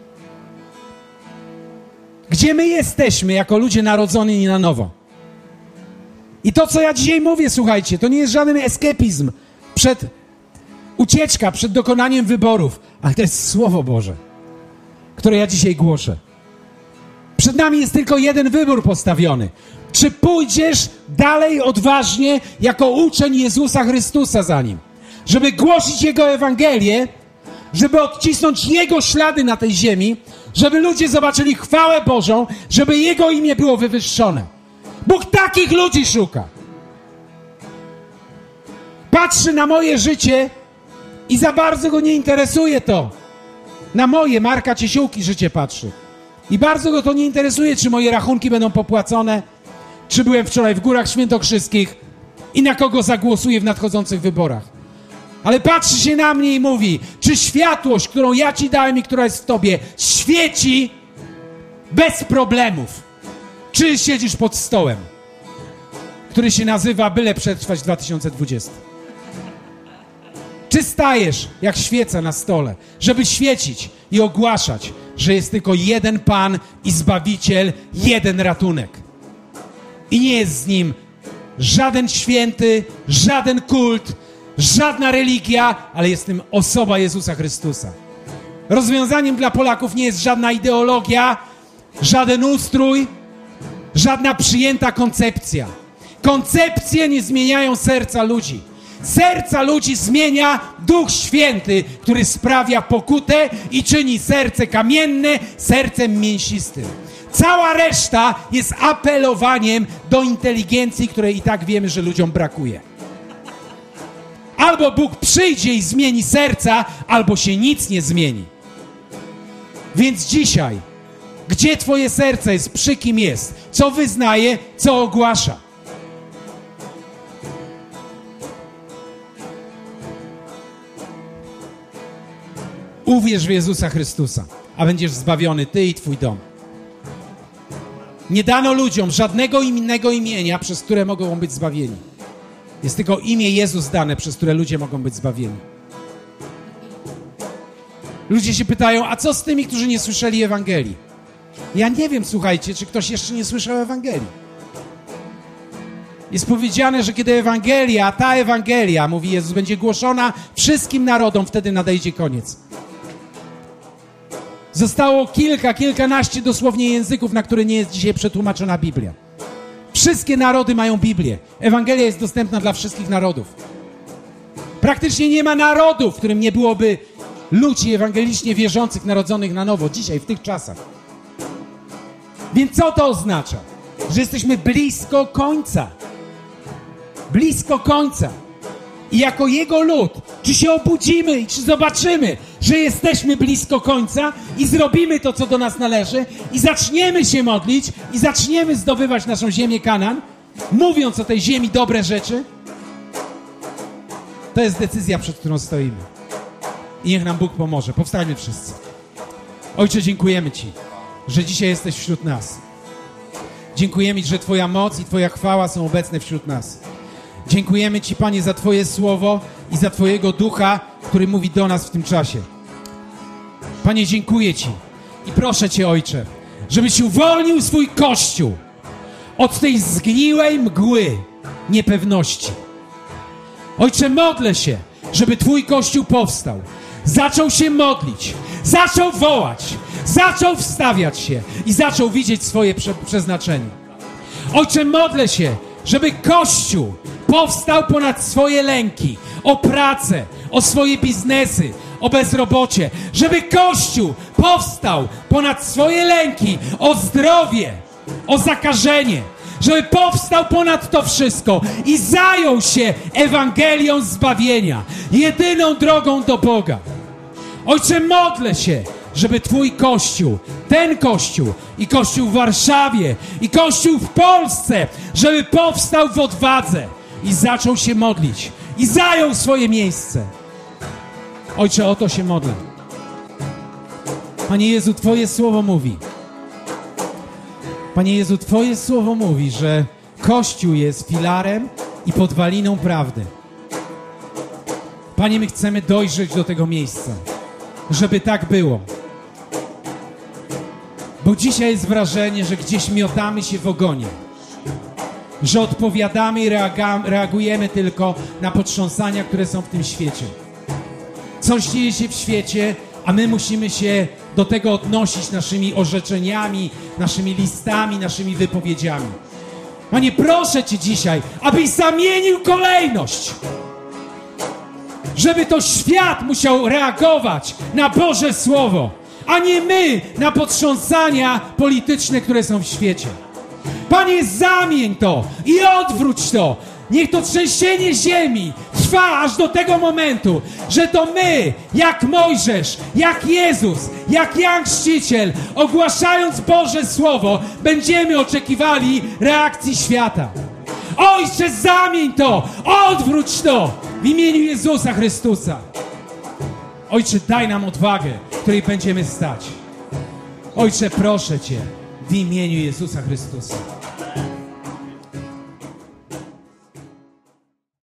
Gdzie my jesteśmy jako ludzie narodzeni na nowo? I to, co ja dzisiaj mówię, słuchajcie, to nie jest żaden eskapizm przed ucieczka przed dokonaniem wyborów, ale to jest Słowo Boże, które ja dzisiaj głoszę. Przed nami jest tylko jeden wybór postawiony. Czy pójdziesz dalej odważnie jako uczeń Jezusa Chrystusa za Nim, żeby głosić Jego Ewangelię, żeby odcisnąć Jego ślady na tej ziemi, żeby ludzie zobaczyli chwałę Bożą, żeby Jego imię było wywyższone. Bóg takich ludzi szuka. Patrzy na moje życie i za bardzo Go nie interesuje to. Na moje, Marka Ciesiółki, życie patrzy. I bardzo Go to nie interesuje, czy moje rachunki będą popłacone, czy byłem wczoraj w Górach Świętokrzyskich i na kogo zagłosuję w nadchodzących wyborach. Ale patrzy się na mnie i mówi, czy światłość, którą ja Ci dałem i która jest w Tobie, świeci bez problemów. Czy siedzisz pod stołem, który się nazywa byle przetrwać 2020. Czy stajesz jak świeca na stole, żeby świecić i ogłaszać, że jest tylko jeden Pan i Zbawiciel, jeden ratunek. I nie jest z Nim żaden święty, żaden kult, żadna religia, ale jest tym osoba Jezusa Chrystusa. Rozwiązaniem dla Polaków nie jest żadna ideologia, żaden ustrój, żadna przyjęta koncepcja. Koncepcje nie zmieniają serca ludzi. Serca ludzi zmienia Duch Święty, który sprawia pokutę i czyni serce kamienne sercem mięsistym. Cała reszta jest apelowaniem do inteligencji, której i tak wiemy, że ludziom brakuje. Albo Bóg przyjdzie i zmieni serca, albo się nic nie zmieni. Więc dzisiaj, gdzie Twoje serce jest, przy kim jest, co wyznaje, co ogłasza? Uwierz w Jezusa Chrystusa, a będziesz zbawiony Ty i Twój dom. Nie dano ludziom żadnego innego imienia, przez które mogą być zbawieni. Jest tylko imię Jezus dane, przez które ludzie mogą być zbawieni. Ludzie się pytają, a co z tymi, którzy nie słyszeli Ewangelii? Ja nie wiem, słuchajcie, czy ktoś jeszcze nie słyszał Ewangelii. Jest powiedziane, że kiedy Ewangelia, ta Ewangelia, mówi Jezus, będzie głoszona wszystkim narodom, wtedy nadejdzie koniec. Zostało kilkanaście dosłownie języków, na które nie jest dzisiaj przetłumaczona Biblia. Wszystkie narody mają Biblię. Ewangelia jest dostępna dla wszystkich narodów. Praktycznie nie ma narodu, w którym nie byłoby ludzi ewangelicznie wierzących, narodzonych na nowo, dzisiaj, w tych czasach. Więc co to oznacza? Że jesteśmy blisko końca. Blisko końca. I jako Jego lud, czy się obudzimy i czy zobaczymy, że jesteśmy blisko końca i zrobimy to, co do nas należy i zaczniemy się modlić i zaczniemy zdobywać naszą ziemię Kanaan, mówiąc o tej ziemi dobre rzeczy, to jest decyzja, przed którą stoimy. I niech nam Bóg pomoże. Powstańmy wszyscy. Ojcze, dziękujemy Ci, że dzisiaj jesteś wśród nas. Dziękujemy Ci, że Twoja moc i Twoja chwała są obecne wśród nas. Dziękujemy Ci, Panie, za Twoje słowo i za Twojego Ducha, który mówi do nas w tym czasie. Panie, dziękuję Ci i proszę Cię, Ojcze, żebyś uwolnił swój Kościół od tej zgniłej mgły niepewności. Ojcze, modlę się, żeby Twój Kościół powstał, zaczął się modlić, zaczął wołać, zaczął wstawiać się i zaczął widzieć swoje przeznaczenie. Ojcze, modlę się, żeby Kościół powstał ponad swoje lęki, o pracę, o swoje biznesy, o bezrobocie. Żeby Kościół powstał ponad swoje lęki, o zdrowie, o zakażenie. Żeby powstał ponad to wszystko i zajął się Ewangelią zbawienia, jedyną drogą do Boga. Ojcze, modlę się, żeby Twój Kościół, ten Kościół i Kościół w Warszawie i Kościół w Polsce, żeby powstał w odwadze i zaczął się modlić i zajął swoje miejsce. Ojcze, o to się modlę. Panie Jezu, Twoje słowo mówi. Panie Jezu, Twoje słowo mówi, że Kościół jest filarem i podwaliną prawdy. Panie, my chcemy dojrzeć do tego miejsca, żeby tak było. Bo dzisiaj jest wrażenie, że gdzieś miotamy się w ogonie. Że odpowiadamy i reagujemy tylko na potrząsania, które są w tym świecie. Coś dzieje się w świecie, a my musimy się do tego odnosić naszymi orzeczeniami, naszymi listami, naszymi wypowiedziami. Panie, proszę Cię dzisiaj, abyś zamienił kolejność. Żeby to świat musiał reagować na Boże Słowo, a nie my na potrząsania polityczne, które są w świecie. Panie, zamień to i odwróć to. Niech to trzęsienie ziemi trwa aż do tego momentu, że to my, jak Mojżesz, jak Jezus, jak Jan Chrzciciel, ogłaszając Boże Słowo, będziemy oczekiwali reakcji świata. Ojcze, zamień to, odwróć to w imieniu Jezusa Chrystusa. Ojcze, daj nam odwagę, w której będziemy stać. Ojcze, proszę Cię w imieniu Jezusa Chrystusa.